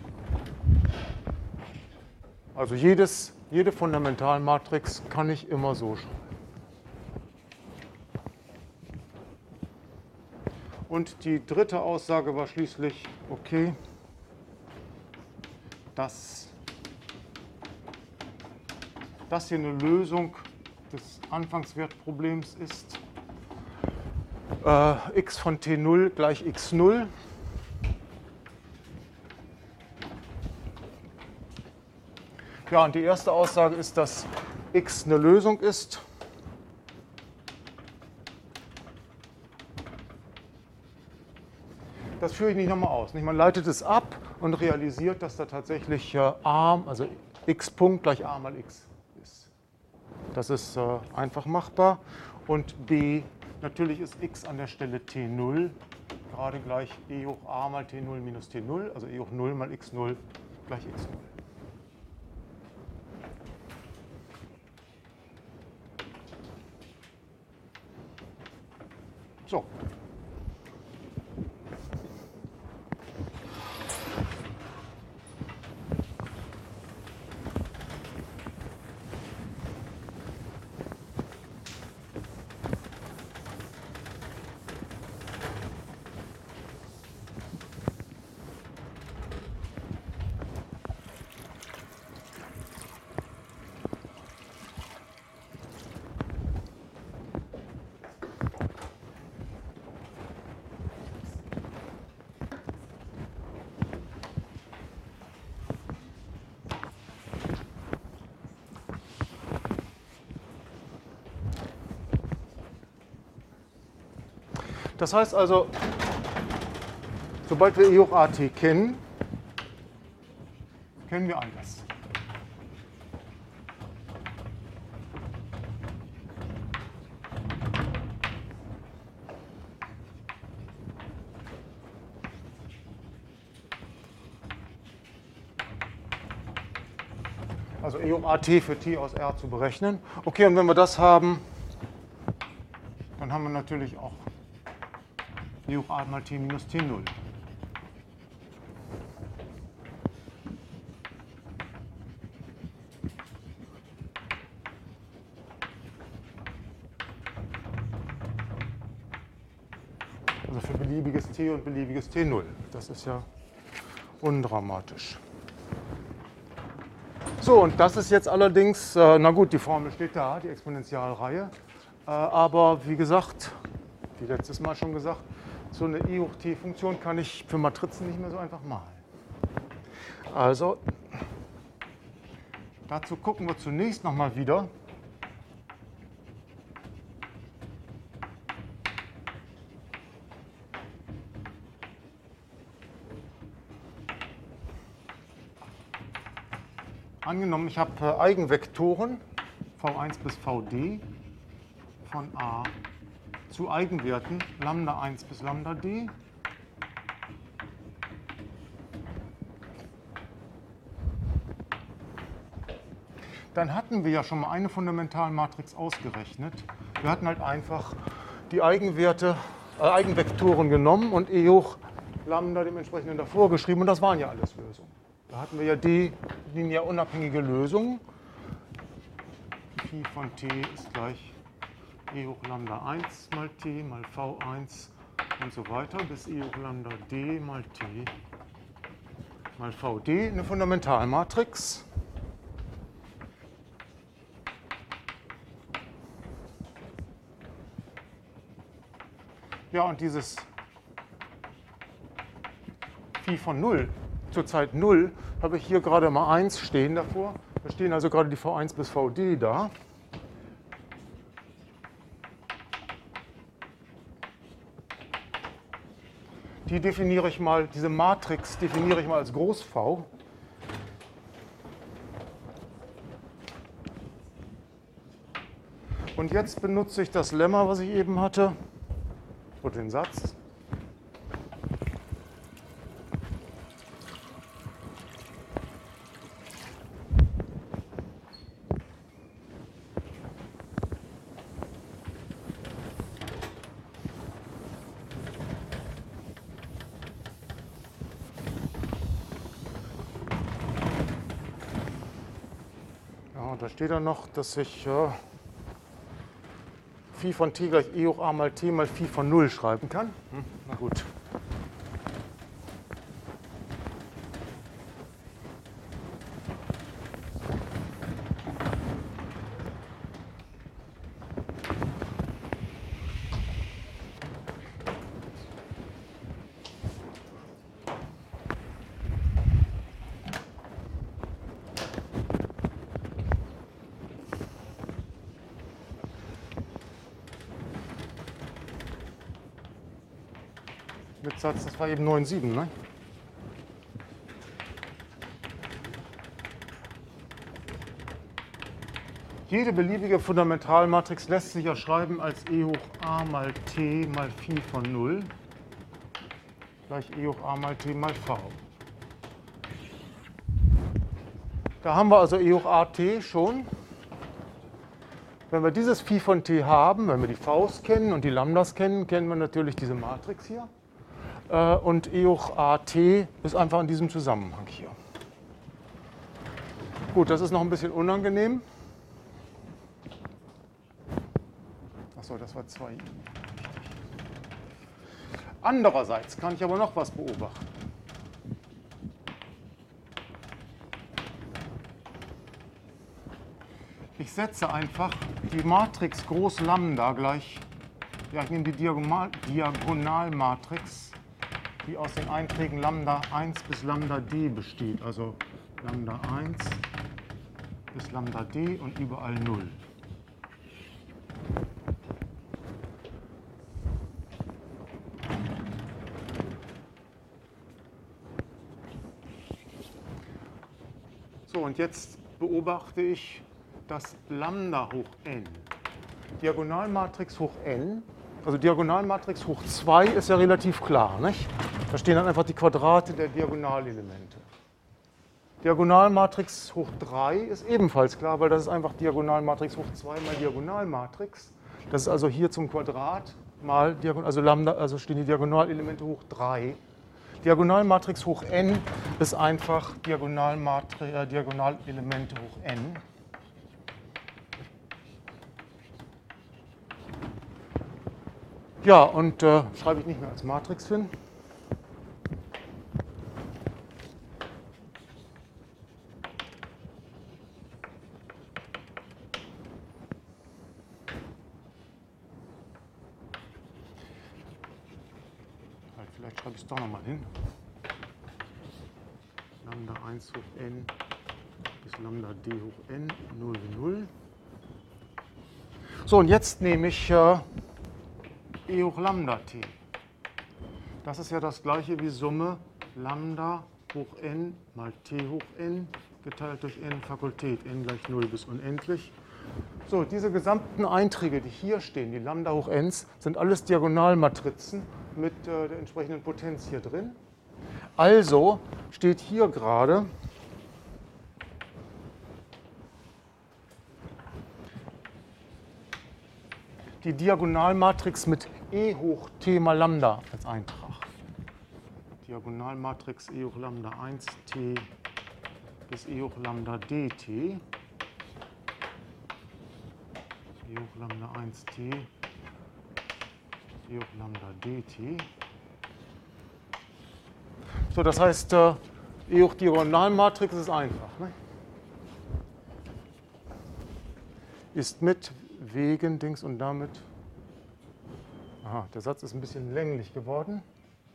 Also jedes, jede Fundamentalmatrix kann ich immer so schreiben. Und die dritte Aussage war schließlich, okay, dass das hier eine Lösung des Anfangswertproblems ist. Äh, x von T null gleich x null. Ja, und die erste Aussage ist, dass x eine Lösung ist, das führe ich nicht nochmal aus. Man leitet es ab und realisiert, dass da tatsächlich a, also x Punkt gleich a mal x ist. Das ist einfach machbar. Und b, natürlich ist x an der Stelle t null gerade gleich e hoch a mal t null minus t null, also e hoch null mal x null gleich x null. So. Das heißt also, sobald wir E hoch at kennen, kennen wir alles. Also E hoch at für t aus R zu berechnen. Okay, und wenn wir das haben, dann haben wir natürlich auch E hoch a mal t minus t null. Also für beliebiges t und beliebiges t null. Das ist ja undramatisch. So, und das ist jetzt allerdings, äh, na gut, die Formel steht da, die Exponentialreihe. Äh, aber wie gesagt, wie letztes Mal schon gesagt, so eine I hoch t-Funktion kann ich für Matrizen nicht mehr so einfach malen. Also, dazu gucken wir zunächst nochmal wieder. Angenommen, ich habe Eigenvektoren v eins bis vd von a zu Eigenwerten Lambda eins bis Lambda d. Dann hatten wir ja schon mal eine Fundamentalmatrix ausgerechnet. Wir hatten halt einfach die Eigenwerte, äh, Eigenvektoren genommen und e hoch Lambda dem entsprechenden davor geschrieben und das waren ja alles Lösungen. Da hatten wir ja die linear unabhängige Lösung. Phi von t ist gleich e hoch Lambda eins mal t mal v eins und so weiter bis e hoch Lambda d mal t mal vd, eine Fundamentalmatrix. Ja, und dieses Phi von null zur Zeit null habe ich hier gerade mal eins stehen davor. Da stehen also gerade die v eins bis vd da. Die definiere ich mal, diese Matrix definiere ich mal als Groß V. Und jetzt benutze ich das Lemma, was ich eben hatte, und den Satz. Da steht dann noch, dass ich äh, Phi von t gleich e hoch a mal t mal Phi von null schreiben kann. Hm, na gut. Satz, das war eben neun sieben, ne? Jede beliebige Fundamentalmatrix lässt sich ja schreiben als E hoch a mal t mal Phi von null gleich E hoch a mal t mal V. Da haben wir also E hoch a t schon. Wenn wir dieses Phi von t haben, wenn wir die V's kennen und die Lambdas kennen, kennen wir natürlich diese Matrix hier. Und E hoch a t ist einfach in diesem Zusammenhang hier. Gut, das ist noch ein bisschen unangenehm. Achso, das war zwei i. Andererseits kann ich aber noch was beobachten. Ich setze einfach die Matrix groß Lambda gleich, ja, ich nehme die Diagonal, Diagonalmatrix, die aus den Einträgen Lambda eins bis Lambda d besteht, also Lambda eins bis Lambda d und überall null. So, und jetzt beobachte ich, dass Lambda hoch n, Diagonalmatrix hoch n, also Diagonalmatrix hoch zwei ist ja relativ klar, nicht? Da stehen dann einfach die Quadrate der Diagonalelemente. Diagonalmatrix hoch drei ist ebenfalls klar, weil das ist einfach Diagonalmatrix hoch zwei mal Diagonalmatrix. Das ist also hier zum Quadrat mal Diagonal, also Lambda, also stehen die Diagonalelemente hoch drei. Diagonalmatrix hoch n ist einfach Diagonalmatri äh, Diagonalelemente hoch n. Ja, und äh, schreibe ich nicht mehr als Matrix hin. Vielleicht schreibe ich es doch nochmal hin. Lambda eins hoch n bis Lambda d hoch n, null, null. So, und jetzt nehme ich äh, E hoch Lambda t. Das ist ja das gleiche wie Summe Lambda hoch n mal t hoch n geteilt durch n Fakultät, n gleich null bis unendlich. So, diese gesamten Einträge, die hier stehen, die Lambda hoch n's, sind alles Diagonalmatrizen mit äh, der entsprechenden Potenz hier drin. Also steht hier gerade die Diagonalmatrix mit E hoch t mal Lambda als Eintrag. Diagonalmatrix E hoch Lambda eins t bis E hoch Lambda dt. E hoch Lambda eins t, E hoch Lambda dt. So, das heißt, äh, E hoch Diagonalmatrix ist einfach. Ne? Ist mit, wegen, Dings und damit. Aha, der Satz ist ein bisschen länglich geworden.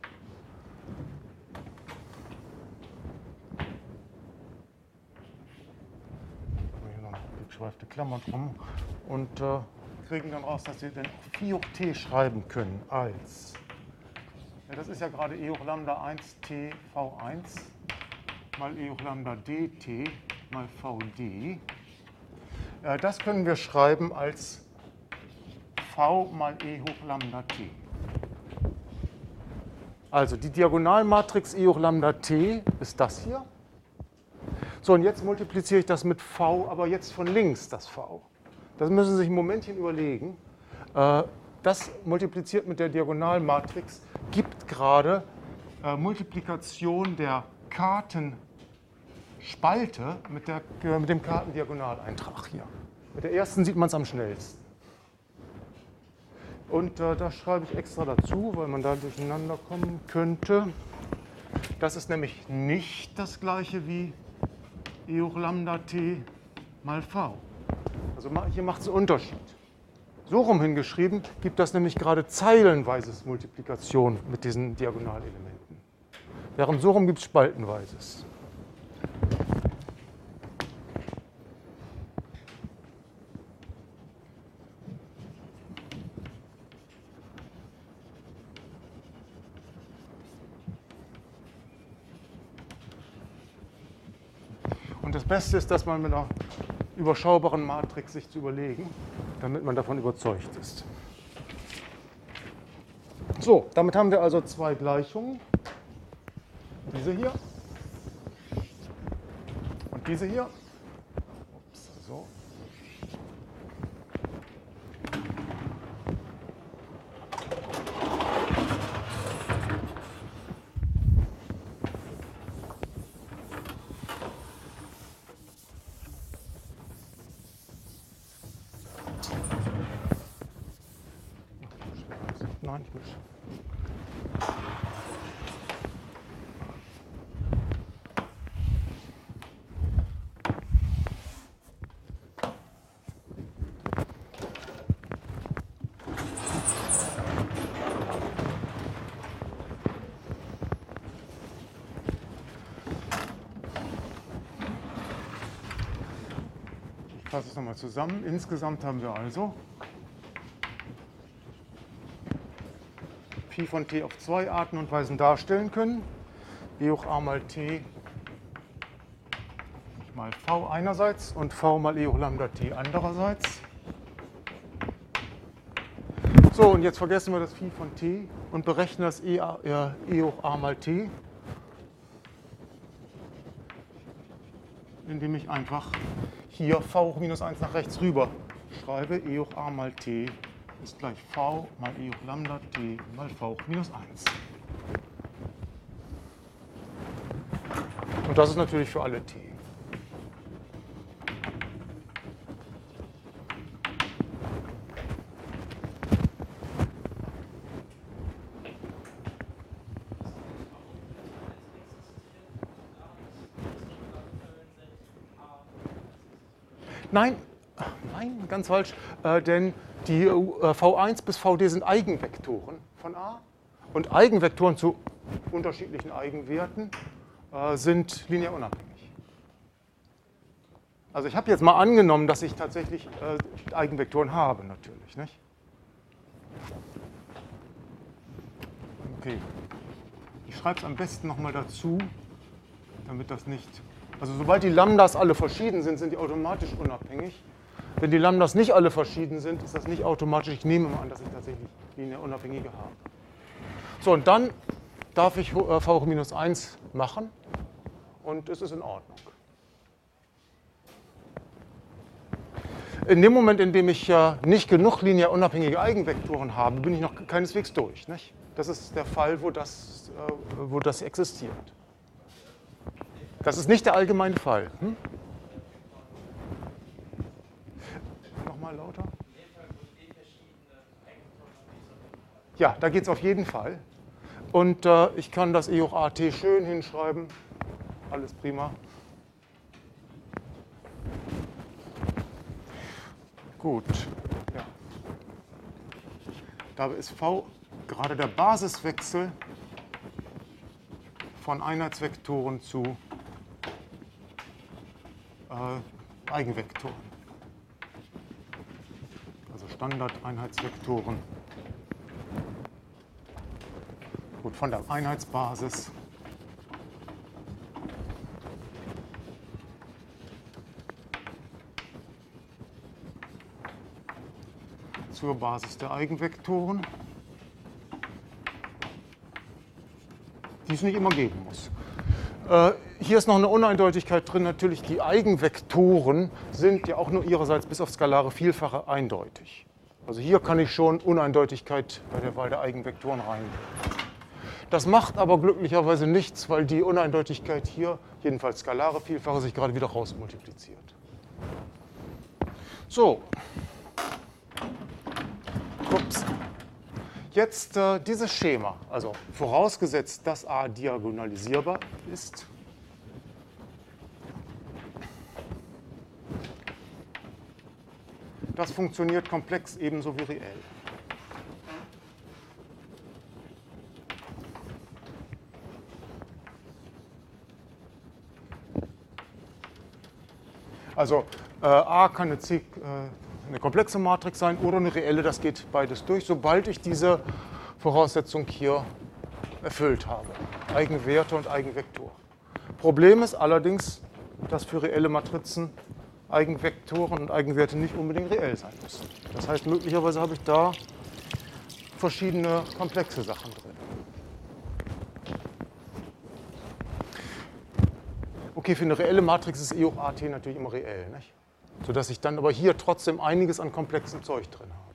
Hier noch eine geschweifte Klammer drum. Und äh, kriegen dann raus, dass wir dann Phi hoch t schreiben können als, ja, das ist ja gerade E hoch Lambda eins t v eins mal E hoch Lambda dt mal vd. Äh, das können wir schreiben als v mal E hoch Lambda t. Also die Diagonalmatrix E hoch Lambda t ist das hier. So, und jetzt multipliziere ich das mit v, aber jetzt von links das v. Das müssen Sie sich ein Momentchen überlegen. Das multipliziert mit der Diagonalmatrix gibt gerade Multiplikation der Kartenspalte mit, der, mit dem Kartendiagonaleintrag hier. Mit der ersten sieht man es am schnellsten. Und äh, das schreibe ich extra dazu, weil man da durcheinander kommen könnte. Das ist nämlich nicht das gleiche wie E hoch Lambda t mal v. Also hier macht es einen Unterschied. So rum hingeschrieben gibt das nämlich gerade zeilenweises Multiplikation mit diesen Diagonalelementen. Während so rum gibt es spaltenweises. Und das Beste ist, das mal mit einer überschaubaren Matrix sich zu überlegen, damit man davon überzeugt ist. So, damit haben wir also zwei Gleichungen. Diese hier und diese hier. Ups, so. Nein, ich will. Ich fasse es nochmal zusammen. Insgesamt haben wir also Phi von t auf zwei Arten und Weisen darstellen können. E hoch a mal t mal v einerseits und v mal e hoch lambda t andererseits. So, und jetzt vergessen wir das Phi von t und berechnen das e, äh, e hoch a mal t, indem ich einfach hier v hoch minus eins nach rechts rüber schreibe. E hoch a mal t ist gleich v mal e hoch lambda t mal v hoch minus eins. Und das ist natürlich für alle t. Nein, nein, ganz falsch, äh, denn die äh, v eins bis vd sind Eigenvektoren von A und Eigenvektoren zu unterschiedlichen Eigenwerten äh, sind linear unabhängig. Also ich habe jetzt mal angenommen, dass ich tatsächlich äh, Eigenvektoren habe, natürlich, nicht? Okay, ich schreibe es am besten nochmal dazu, damit das nicht... Also sobald die Lambdas alle verschieden sind, sind die automatisch unabhängig. Wenn die Lambdas nicht alle verschieden sind, ist das nicht automatisch. Ich nehme mal an, dass ich tatsächlich linear unabhängige habe. So, und dann darf ich v hoch minus eins machen und es ist in Ordnung. In dem Moment, in dem ich ja nicht genug linear unabhängige Eigenvektoren habe, bin ich noch keineswegs durch. Nicht? Das ist der Fall, wo das, äh, wo das existiert. Das ist nicht der allgemeine Fall. Hm? Nochmal lauter. Ja, da geht es auf jeden Fall. Und äh, ich kann das E hoch at schön hinschreiben. Alles prima. Gut. Ja. Dabei ist V gerade der Basiswechsel von Einheitsvektoren zu äh, Eigenvektoren. Also Standardeinheitsvektoren. Gut, von der Einheitsbasis zur Basis der Eigenvektoren, die es nicht immer geben muss. Äh, hier ist noch eine Uneindeutigkeit drin. Natürlich, die Eigenvektoren sind ja auch nur ihrerseits bis auf skalare Vielfache eindeutig. Also hier kann ich schon Uneindeutigkeit bei der Wahl der Eigenvektoren reinbringen. Das macht aber glücklicherweise nichts, weil die Uneindeutigkeit hier, jedenfalls skalare Vielfache, sich gerade wieder rausmultipliziert. So. Ups. Jetzt äh, dieses Schema, also vorausgesetzt, dass A diagonalisierbar ist. Das funktioniert komplex ebenso wie reell. Also äh, A kann eine, C, äh, eine komplexe Matrix sein oder eine reelle, das geht beides durch, sobald ich diese Voraussetzung hier erfüllt habe. Eigenwerte und Eigenvektor. Problem ist allerdings, dass für reelle Matrizen Eigenvektoren und Eigenwerte nicht unbedingt reell sein müssen. Das heißt, möglicherweise habe ich da verschiedene komplexe Sachen drin. Okay, für eine reelle Matrix ist E hoch A T natürlich immer reell, nicht? Sodass ich dann aber hier trotzdem einiges an komplexem Zeug drin habe.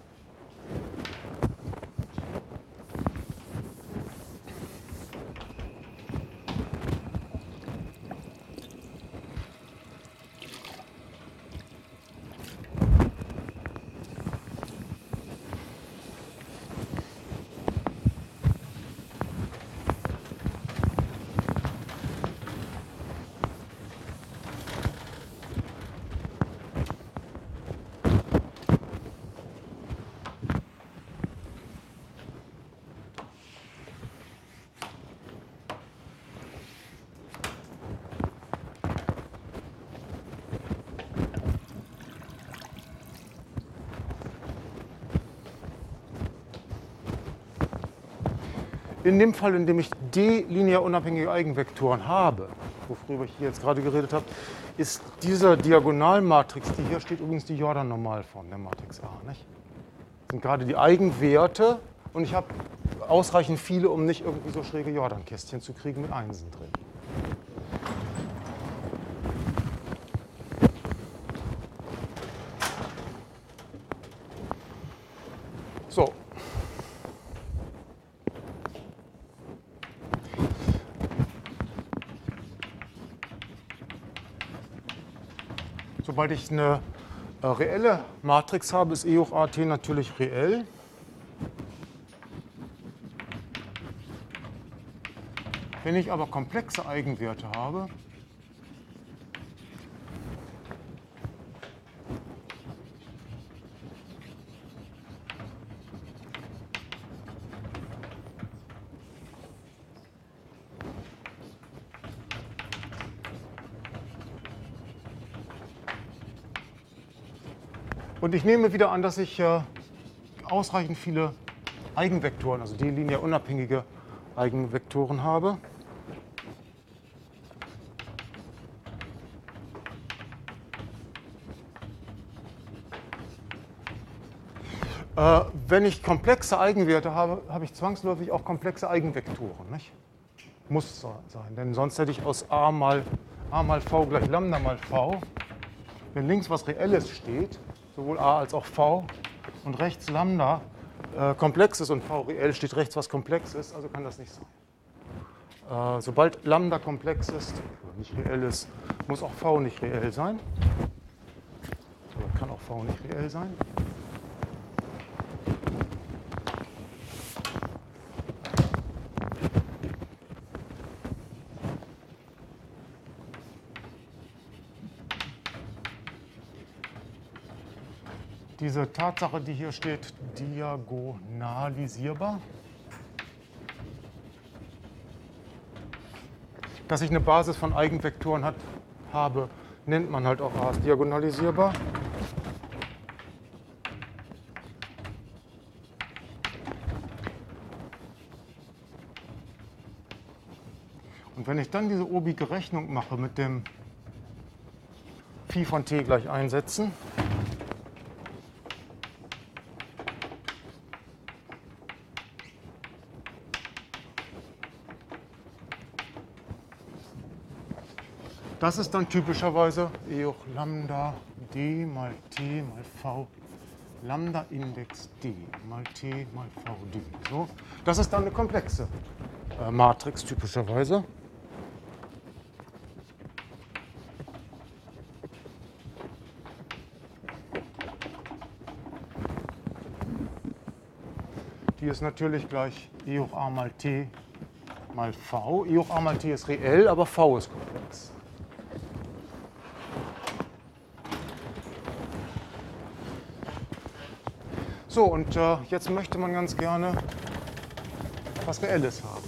In dem Fall, in dem ich d linear unabhängige Eigenvektoren habe, worüber ich hier jetzt gerade geredet habe, ist diese Diagonalmatrix, die hier steht, übrigens die Jordan-Normalform der Matrix A. Nicht? Das sind gerade die Eigenwerte und ich habe ausreichend viele, um nicht irgendwie so schräge Jordan-Kästchen zu kriegen mit Einsen drin. So. Sobald ich eine äh, reelle Matrix habe, ist E hoch A T natürlich reell. Wenn ich aber komplexe Eigenwerte habe, und ich nehme wieder an, dass ich äh, ausreichend viele Eigenvektoren, also die linear unabhängige Eigenvektoren habe. Äh, wenn ich komplexe Eigenwerte habe, habe ich zwangsläufig auch komplexe Eigenvektoren. Nicht? Muss so sein, denn sonst hätte ich aus A mal, A mal V gleich Lambda mal V. Wenn links was Reelles steht, sowohl A als auch V, und rechts Lambda äh, komplex ist und V reell, steht rechts was komplex ist, also kann das nicht sein. Äh, sobald Lambda komplex ist, oder nicht reell ist, muss auch V nicht reell sein. Oder kann auch V nicht reell sein. Diese Tatsache, die hier steht, diagonalisierbar, dass ich eine Basis von Eigenvektoren hat, habe, nennt man halt auch A als diagonalisierbar. Und wenn ich dann diese obige Rechnung mache mit dem Phi von t gleich einsetzen, das ist dann typischerweise E hoch Lambda d mal t mal v Lambda Index d mal t mal v d. So, das ist dann eine komplexe äh, Matrix typischerweise. Die ist natürlich gleich E hoch a mal t mal v. E hoch a mal t ist reell, aber v ist komplex. So, und äh, jetzt möchte man ganz gerne was Reelles haben.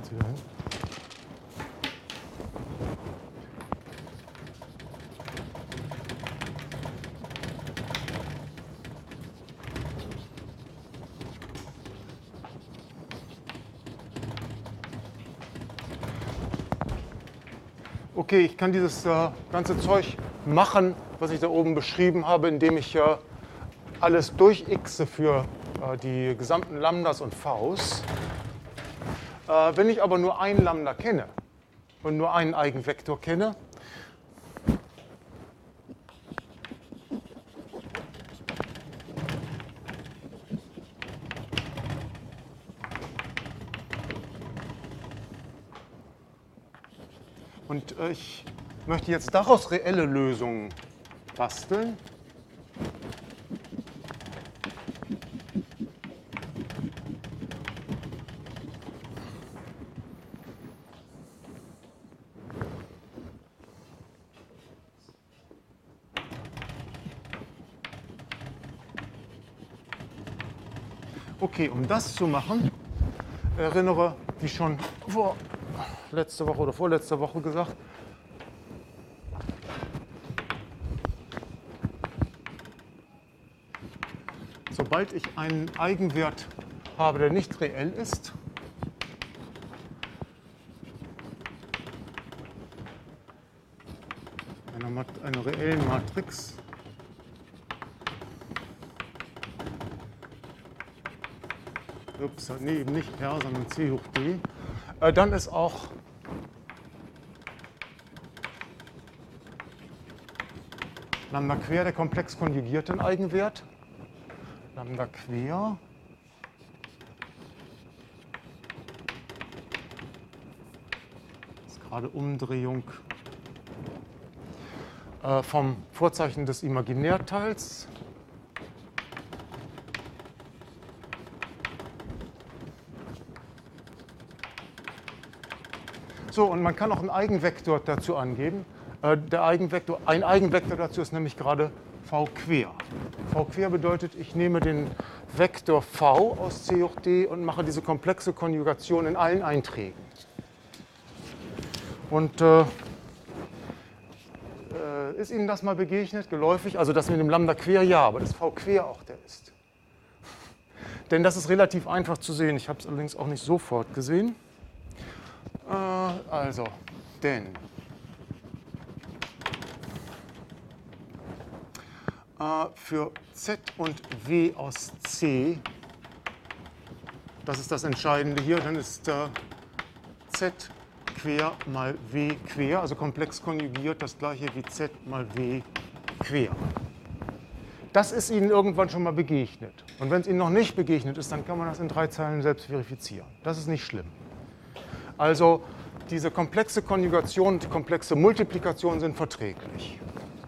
jetzt wieder hin. Okay, ich kann dieses äh, ganze Zeug machen, was ich da oben beschrieben habe, indem ich äh, alles durchixe für äh, die gesamten Lambdas und Vs. Äh, wenn ich aber nur ein Lambda kenne und nur einen Eigenvektor kenne, und äh, ich möchte jetzt daraus reelle Lösungen basteln. Okay, um das zu machen, erinnere, wie schon vor letzte Woche oder vorletzte Woche gesagt, sobald ich einen Eigenwert habe, der nicht reell ist, einer, Mat einer reellen Matrix, ups, nee, eben nicht R, sondern C hoch D, äh, dann ist auch Lambda quer der komplex konjugierte Eigenwert. Lambda quer ist gerade Umdrehung äh, vom Vorzeichen des Imaginärteils. So, und man kann auch einen Eigenvektor dazu angeben. Äh, der Eigenvektor, ein Eigenvektor dazu ist nämlich gerade V quer. V quer bedeutet, ich nehme den Vektor V aus C hoch D und mache diese komplexe Konjugation in allen Einträgen. Und äh, äh, ist Ihnen das mal begegnet, geläufig? Also das mit dem Lambda quer, ja, aber das V quer auch der ist. Denn das ist relativ einfach zu sehen. Ich habe es allerdings auch nicht sofort gesehen. Äh, also, denn für Z und W aus C, das ist das Entscheidende hier, dann ist äh, Z quer mal W quer, also komplex konjugiert, das gleiche wie Z mal W quer. Das ist Ihnen irgendwann schon mal begegnet. Und wenn es Ihnen noch nicht begegnet ist, dann kann man das in drei Zeilen selbst verifizieren. Das ist nicht schlimm. Also diese komplexe Konjugation und die komplexe Multiplikation sind verträglich.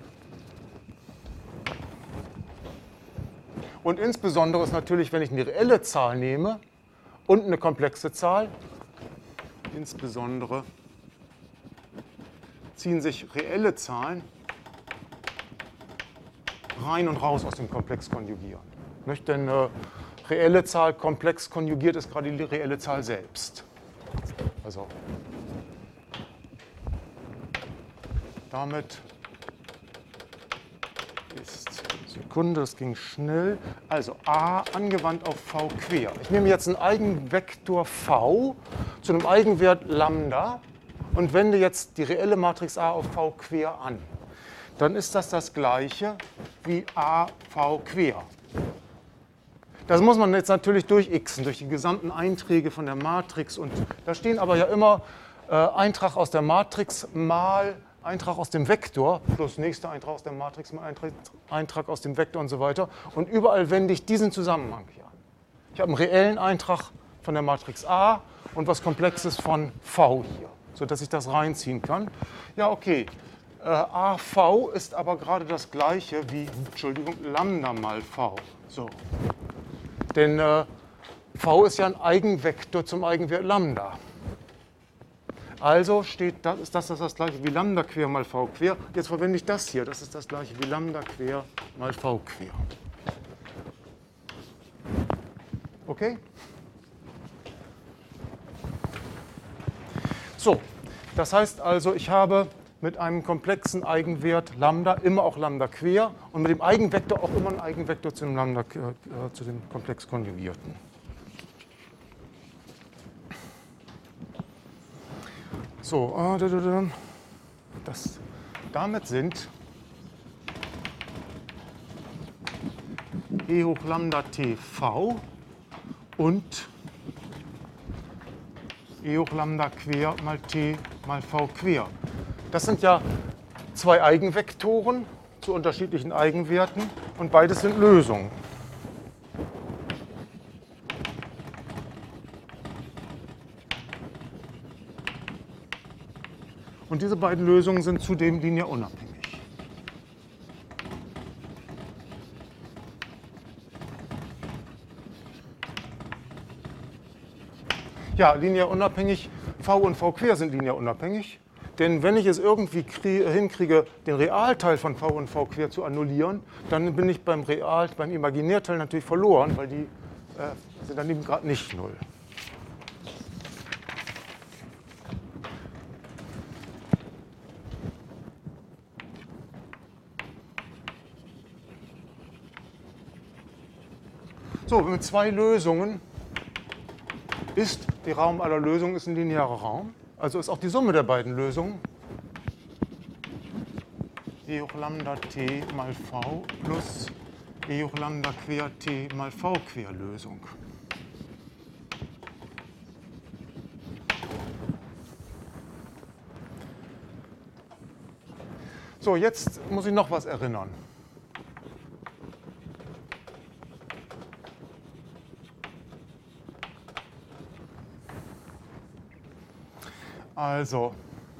Und insbesondere ist natürlich, wenn ich eine reelle Zahl nehme und eine komplexe Zahl, insbesondere ziehen sich reelle Zahlen rein und raus aus dem Komplex konjugieren. Denn eine reelle Zahl komplex konjugiert ist gerade die reelle Zahl selbst. Also damit ist, Sekunde, das ging schnell, also a angewandt auf v quer. Ich nehme jetzt einen Eigenvektor v zu einem Eigenwert Lambda und wende jetzt die reelle Matrix A auf v quer an. Dann ist das das gleiche wie a v quer. Das muss man jetzt natürlich durchxen, durch die gesamten Einträge von der Matrix. Und da stehen aber ja immer äh, Eintrag aus der Matrix mal Eintrag aus dem Vektor plus nächster Eintrag aus der Matrix mal Eintrag, Eintrag aus dem Vektor und so weiter. Und überall wende ich diesen Zusammenhang hier an. Ich habe einen reellen Eintrag von der Matrix A und was Komplexes von V hier, sodass ich das reinziehen kann. Ja, okay. Äh, A V ist aber gerade das gleiche wie, Entschuldigung, Lambda mal V. So. Denn äh, V ist ja ein Eigenvektor zum Eigenwert Lambda. Also steht das, ist das, das das gleiche wie Lambda quer mal V quer. Jetzt verwende ich das hier. Das ist das gleiche wie Lambda quer mal V quer. Okay? So, das heißt also, ich habe mit einem komplexen Eigenwert Lambda immer auch Lambda quer und mit dem Eigenvektor auch immer einen Eigenvektor zu dem, Lambda, äh, zu dem Komplex konjugierten. So, äh, das, damit sind E hoch Lambda T V und E hoch Lambda quer mal T mal V quer. Das sind ja zwei Eigenvektoren zu unterschiedlichen Eigenwerten und beides sind Lösungen. Und diese beiden Lösungen sind zudem linear unabhängig. Ja, linear unabhängig, V und V quer sind linear unabhängig. Denn wenn ich es irgendwie hinkriege, den Realteil von V und V quer zu annullieren, dann bin ich beim Real, beim Imaginärteil natürlich verloren, weil die äh, sind dann eben gerade nicht null. So, mit zwei Lösungen ist der Raum aller Lösungen ist ein linearer Raum. Also ist auch die Summe der beiden Lösungen E hoch Lambda t mal V plus E hoch Lambda quer t mal V quer Lösung. So, jetzt muss ich noch was erinnern. Also,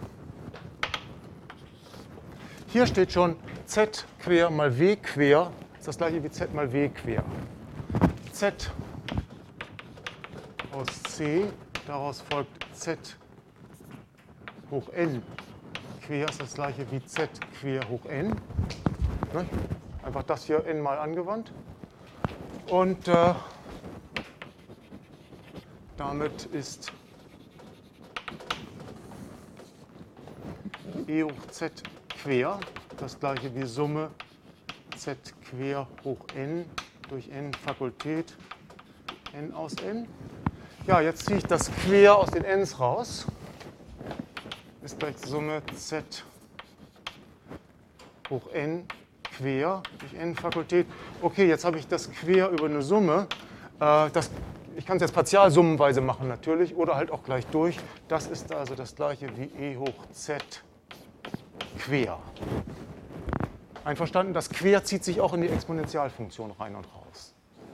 hier steht schon z quer mal w quer, ist das gleiche wie z mal w quer. Z aus c, daraus folgt z hoch n quer ist das gleiche wie z quer hoch n. Ne? Einfach das hier n mal angewandt. Und äh, damit ist E hoch z quer, das gleiche wie Summe z quer hoch n durch n Fakultät n aus n. Ja, jetzt ziehe ich das quer aus den n's raus. Ist gleich Summe z hoch n quer durch n Fakultät. Okay, jetzt habe ich das quer über eine Summe. Äh, das, ich kann es jetzt partialsummenweise machen natürlich oder halt auch gleich durch. Das ist also das gleiche wie E hoch z quer. Einverstanden? Das Quer zieht sich auch in die Exponentialfunktion rein und raus.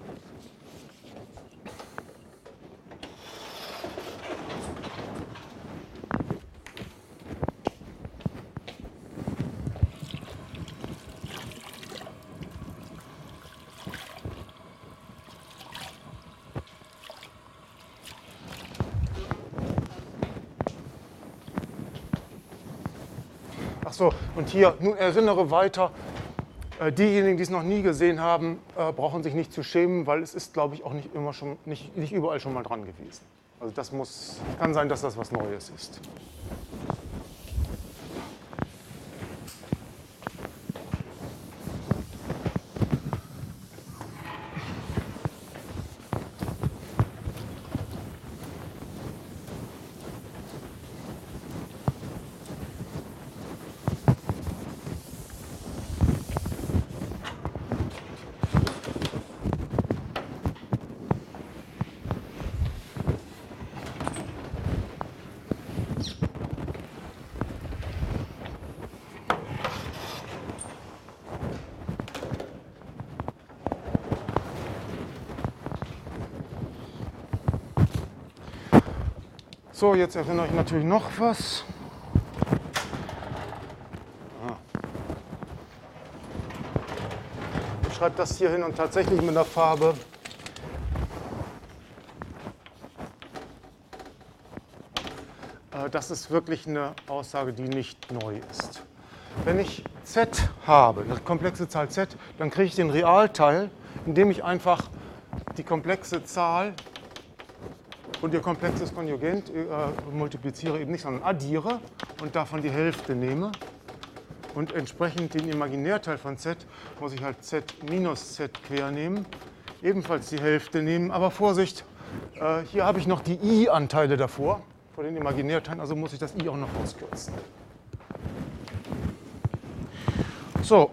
So, und hier, nun erinnere weiter, äh, diejenigen, die es noch nie gesehen haben, äh, brauchen sich nicht zu schämen, weil es ist, glaube ich, auch nicht, immer schon, nicht, nicht überall schon mal dran gewesen. Also das muss, kann sein, dass das was Neues ist. So, jetzt erinnere ich natürlich noch was. Ich schreibe das hier hin und tatsächlich mit der Farbe. Das ist wirklich eine Aussage, die nicht neu ist. Wenn ich z habe, eine komplexe Zahl z, dann kriege ich den Realteil, indem ich einfach die komplexe Zahl und ihr komplexes Konjugent äh, multipliziere eben nicht, sondern addiere und davon die Hälfte nehme. Und entsprechend den Imaginärteil von z muss ich halt z minus z quer nehmen, ebenfalls die Hälfte nehmen. Aber Vorsicht, äh, hier habe ich noch die i-Anteile davor, vor den Imaginärteilen, also muss ich das i auch noch auskürzen. So.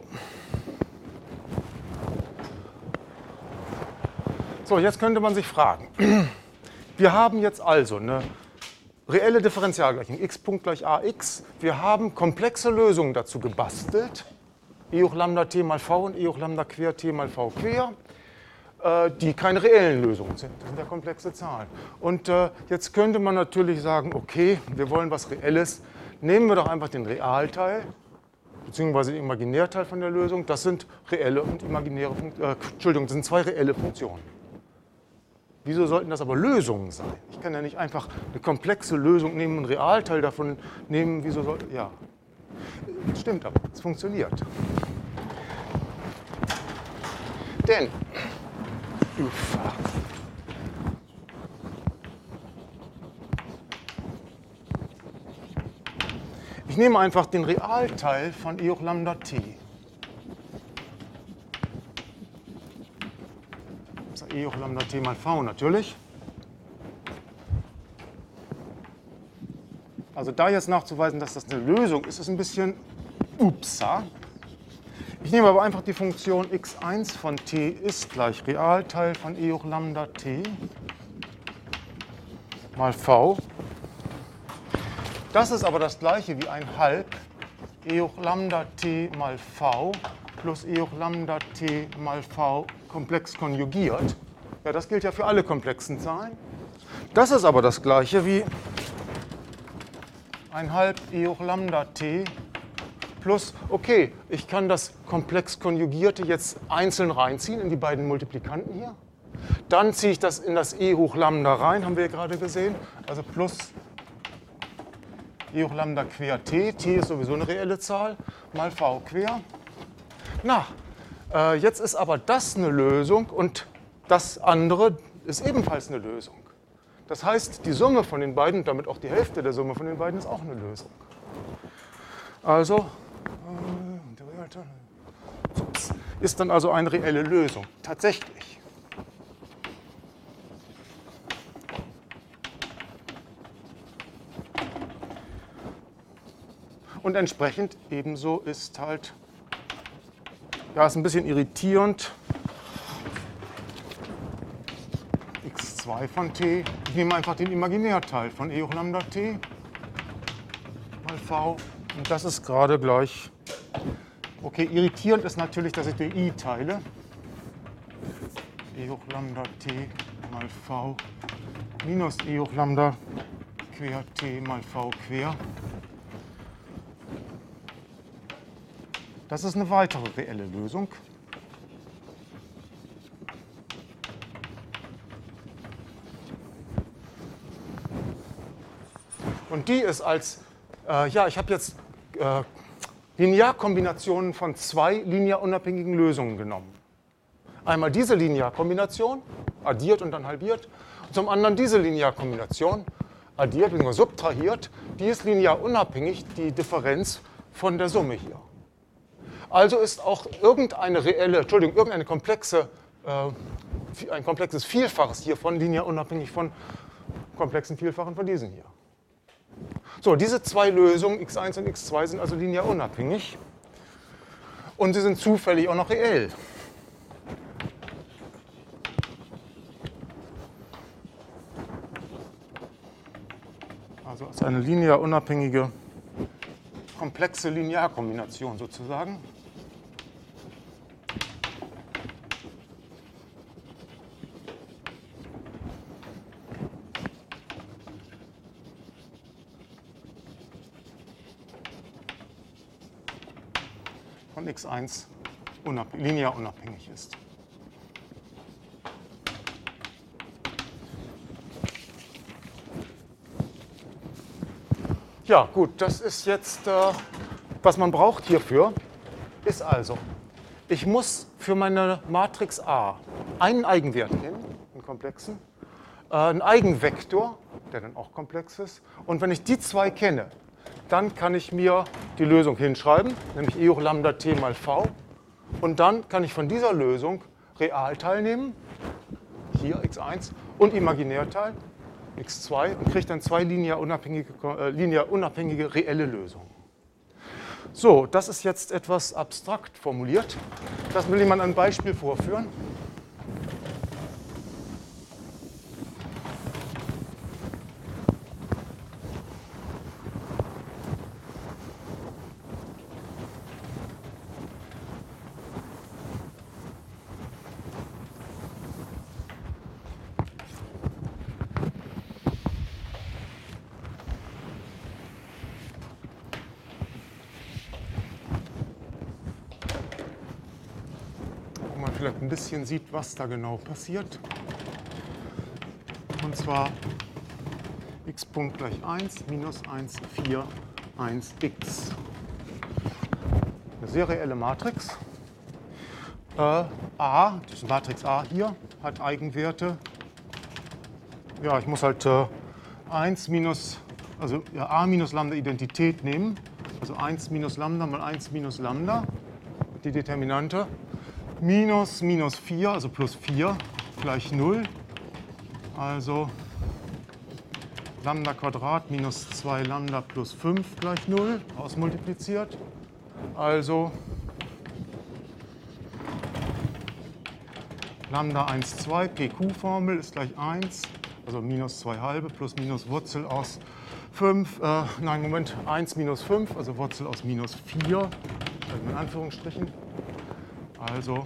So, jetzt könnte man sich fragen. Wir haben jetzt also eine reelle Differentialgleichung, x Punkt gleich ax. Wir haben komplexe Lösungen dazu gebastelt, e hoch Lambda t mal v und e hoch Lambda quer t mal v quer, äh, die keine reellen Lösungen sind. Das sind ja komplexe Zahlen. Und äh, jetzt könnte man natürlich sagen, okay, wir wollen was Reelles. Nehmen wir doch einfach den Realteil, beziehungsweise den Imaginärteil von der Lösung. Das sind reelle und imaginäre Funktionen. Äh, Entschuldigung, das sind zwei reelle Funktionen. Wieso sollten das aber Lösungen sein? Ich kann ja nicht einfach eine komplexe Lösung nehmen und einen Realteil davon nehmen. Wieso soll, ja, stimmt aber, es funktioniert. Denn, uff, ich nehme einfach den Realteil von e hoch Lambda t. E hoch Lambda t mal v natürlich. Also da jetzt nachzuweisen, dass das eine Lösung ist, ist ein bisschen upsa. Ich nehme aber einfach die Funktion x eins von t ist gleich Realteil von e hoch Lambda t mal v. Das ist aber das gleiche wie ein halb e hoch Lambda t mal v plus e hoch Lambda t mal v komplex konjugiert. Ja, das gilt ja für alle komplexen Zahlen. Das ist aber das gleiche wie ein halb e hoch Lambda t plus, okay, ich kann das komplex konjugierte jetzt einzeln reinziehen in die beiden Multiplikanten hier. Dann ziehe ich das in das e hoch Lambda rein, haben wir ja gerade gesehen. Also plus e hoch Lambda quer t, t ist sowieso eine reelle Zahl, mal v quer. Na, äh, jetzt ist aber das eine Lösung und das andere ist ebenfalls eine Lösung. Das heißt, die Summe von den beiden, damit auch die Hälfte der Summe von den beiden, ist auch eine Lösung. Also äh, ist dann also eine reelle Lösung, tatsächlich. Und entsprechend ebenso ist halt, ja, ist ein bisschen irritierend, x zwei von t, ich nehme einfach den Imaginärteil von e hoch Lambda t mal v und das ist gerade gleich, okay, irritierend ist natürlich, dass ich die i teile, e hoch Lambda t mal v minus e hoch Lambda quer t mal v quer. Das ist eine weitere reelle Lösung. Und die ist als, äh, ja, ich habe jetzt äh, Linearkombinationen von zwei linearunabhängigen Lösungen genommen. Einmal diese Linearkombination, addiert und dann halbiert, und zum anderen diese Linearkombination, addiert bzw. subtrahiert, die ist linearunabhängig, die Differenz von der Summe hier. Also ist auch irgendeine reelle, Entschuldigung, irgendeine komplexe, äh, ein komplexes Vielfaches hiervon linear unabhängig von komplexen Vielfachen von diesen hier. So, diese zwei Lösungen, x eins und x zwei, sind also linear unabhängig und sie sind zufällig auch noch reell. Also als eine linear unabhängige, komplexe Linearkombination sozusagen. Von x eins unabhängig, linear unabhängig ist. Ja, gut, das ist jetzt, äh, was man braucht hierfür, ist also, ich muss für meine Matrix A einen Eigenwert nehmen, einen komplexen, äh, einen Eigenvektor, der dann auch komplex ist. Und wenn ich die zwei kenne, dann kann ich mir die Lösung hinschreiben, nämlich E hoch Lambda t mal v. Und dann kann ich von dieser Lösung Realteil nehmen, hier x eins, und Imaginärteil, x zwei, und kriege dann zwei linear unabhängige, äh, linear unabhängige reelle Lösungen. So, das ist jetzt etwas abstrakt formuliert. Das will jemand ein Beispiel vorführen. Vielleicht ein bisschen sieht, was da genau passiert. Und zwar x Punkt gleich eins minus eins, vier, eins x. Eine sehr reelle Matrix. Äh, A, diese Matrix A hier, hat Eigenwerte. Ja, ich muss halt äh, eins minus, also ja, A minus Lambda Identität nehmen. Also eins minus Lambda mal eins minus Lambda, die Determinante. Minus minus vier, also plus vier, gleich null. Also Lambda Quadrat minus zwei Lambda plus fünf gleich null, ausmultipliziert. Also Lambda eins, zwei, P Q-Formel ist gleich eins, also minus zwei halbe plus minus Wurzel aus fünf, äh, nein, Moment, eins minus fünf, also Wurzel aus minus vier, in Anführungsstrichen. Also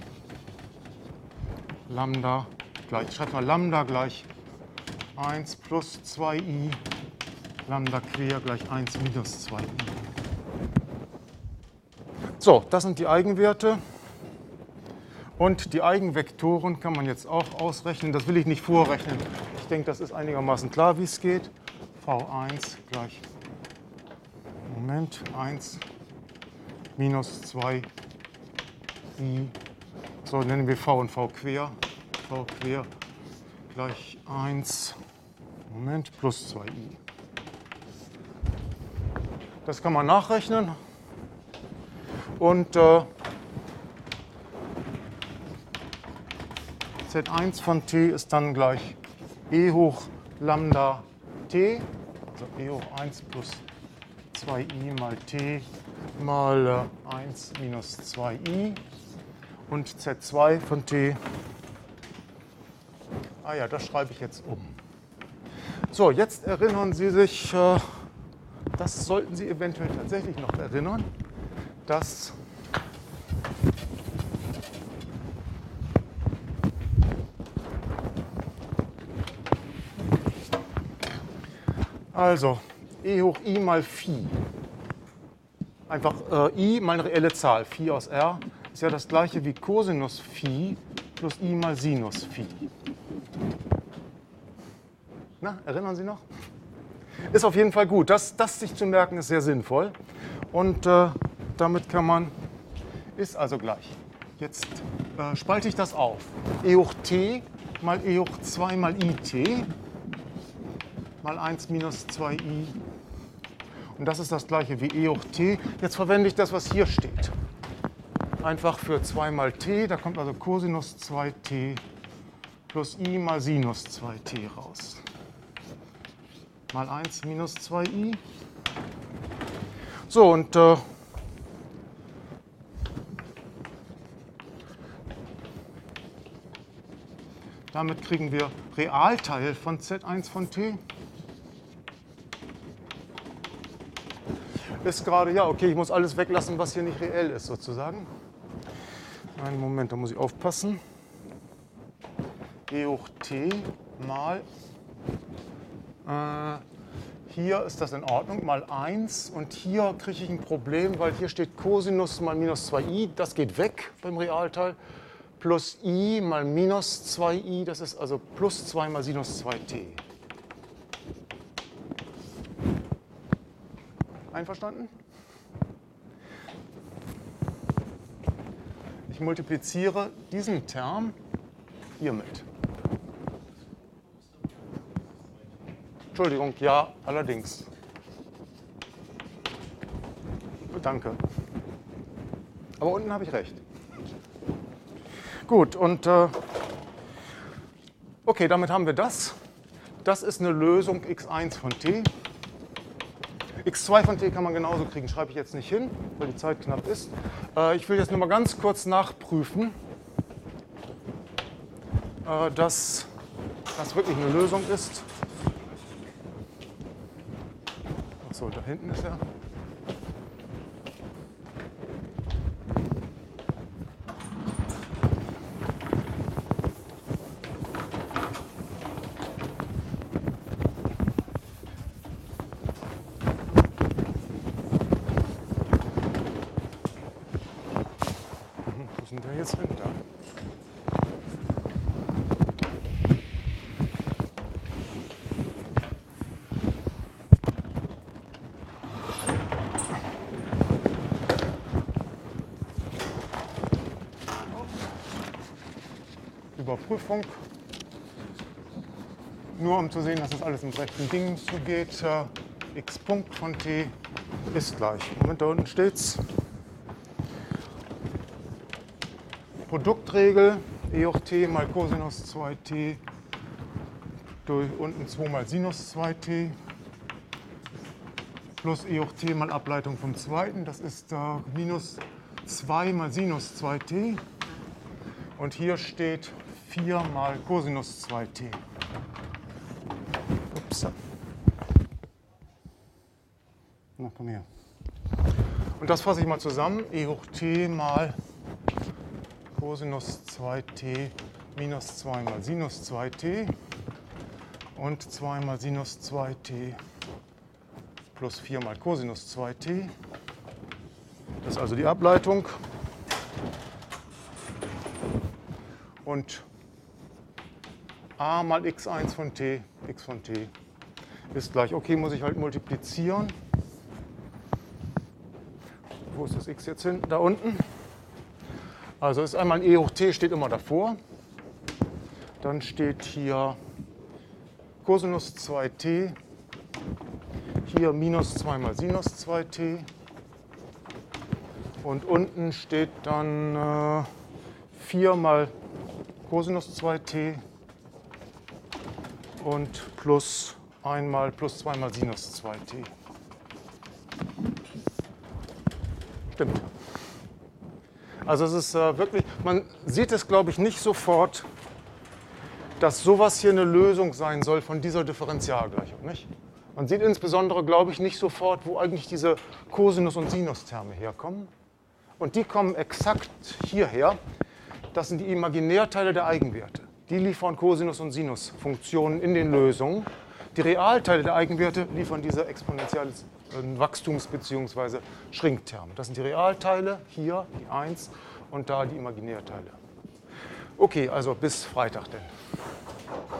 Lambda gleich, ich schreibe mal Lambda gleich eins plus zwei i, Lambda quer gleich eins minus zwei i. So, das sind die Eigenwerte. Und die Eigenvektoren kann man jetzt auch ausrechnen. Das will ich nicht vorrechnen. Ich denke, das ist einigermaßen klar, wie es geht. v eins gleich, Moment, eins minus zwei i. So, nennen wir v und v quer. v quer gleich eins, Moment, plus zwei i. Das kann man nachrechnen. Und äh, z eins von t ist dann gleich e hoch Lambda t, also e hoch eins plus zwei i mal t mal äh, eins minus zwei i. Und z zwei von t, ah ja, das schreibe ich jetzt um. So, jetzt erinnern Sie sich, äh, das sollten Sie eventuell tatsächlich noch erinnern, dass also e hoch i mal Phi, einfach äh, i mal eine reelle Zahl, Phi aus r, ist ja das gleiche wie Cosinus Phi plus i mal Sinus Phi. Na, erinnern Sie noch? Ist auf jeden Fall gut. Das, das sich zu merken, ist sehr sinnvoll. Und äh, damit kann man, ist also gleich. Jetzt äh, spalte ich das auf. E hoch t mal e hoch zwei mal it mal eins minus zwei i. Und das ist das gleiche wie e hoch t. Jetzt verwende ich das, was hier steht. Einfach für zwei mal t, da kommt also Cosinus zwei t plus i mal Sinus zwei t raus. Mal eins minus zwei i. So, und äh, damit kriegen wir Realteil von z eins von t. Ist gerade, ja, okay, ich muss alles weglassen, was hier nicht reell ist, sozusagen. Einen Moment, da muss ich aufpassen. E hoch t mal, äh, hier ist das in Ordnung, mal eins. Und hier kriege ich ein Problem, weil hier steht Cosinus mal minus zwei i, das geht weg beim Realteil. Plus i mal minus zwei i, das ist also plus zwei mal Sinus zwei t. Einverstanden? Ich multipliziere diesen Term hiermit. Entschuldigung, ja, allerdings. Danke. Aber unten habe ich recht. Gut, und äh, okay, damit haben wir das. Das ist eine Lösung x eins von t. x zwei von t kann man genauso kriegen, schreibe ich jetzt nicht hin, weil die Zeit knapp ist. Äh, ich will jetzt nur mal ganz kurz nachprüfen, äh, dass das wirklich eine Lösung ist. Achso, da hinten ist er. Überprüfung. Nur um zu sehen, dass das alles im rechten Ding zugeht. Äh, x Punkt von t ist gleich. Moment, da unten steht's. Produktregel e hoch t mal Cosinus zwei t durch unten zwei mal Sinus zwei t plus e hoch t mal Ableitung vom zweiten. Das ist äh, minus zwei mal Sinus zwei t. Und hier steht vier mal Cosinus zwei t. Ups. Na, komm her. Und das fasse ich mal zusammen. E hoch t mal Cosinus zwei t minus zwei mal Sinus zwei t und zwei mal Sinus zwei t plus vier mal Cosinus zwei t. Das ist also die Ableitung. Und a mal x eins von t, x von t ist gleich, okay, muss ich halt multiplizieren. Wo ist das x jetzt hin? Da unten. Also ist einmal e hoch t, steht immer davor. Dann steht hier Cosinus zwei t, hier minus zwei mal Sinus zwei t. Und unten steht dann äh, vier mal Cosinus zwei t und plus einmal plus zwei mal Sinus zwei t. Stimmt. Also es ist äh, wirklich, man sieht es, glaube ich, nicht sofort, dass sowas hier eine Lösung sein soll von dieser Differentialgleichung, nicht? Man sieht insbesondere, glaube ich, nicht sofort, wo eigentlich diese Cosinus- und Sinus-Terme herkommen. Und die kommen exakt hierher. Das sind die Imaginärteile der Eigenwerte. Die liefern Cosinus- und Sinus-Funktionen in den Lösungen. Die Realteile der Eigenwerte liefern diese exponentielles Wachstums- bzw. Schrinkterme. Das sind die Realteile, hier die eins und da die Imaginärteile. Okay, also bis Freitag denn.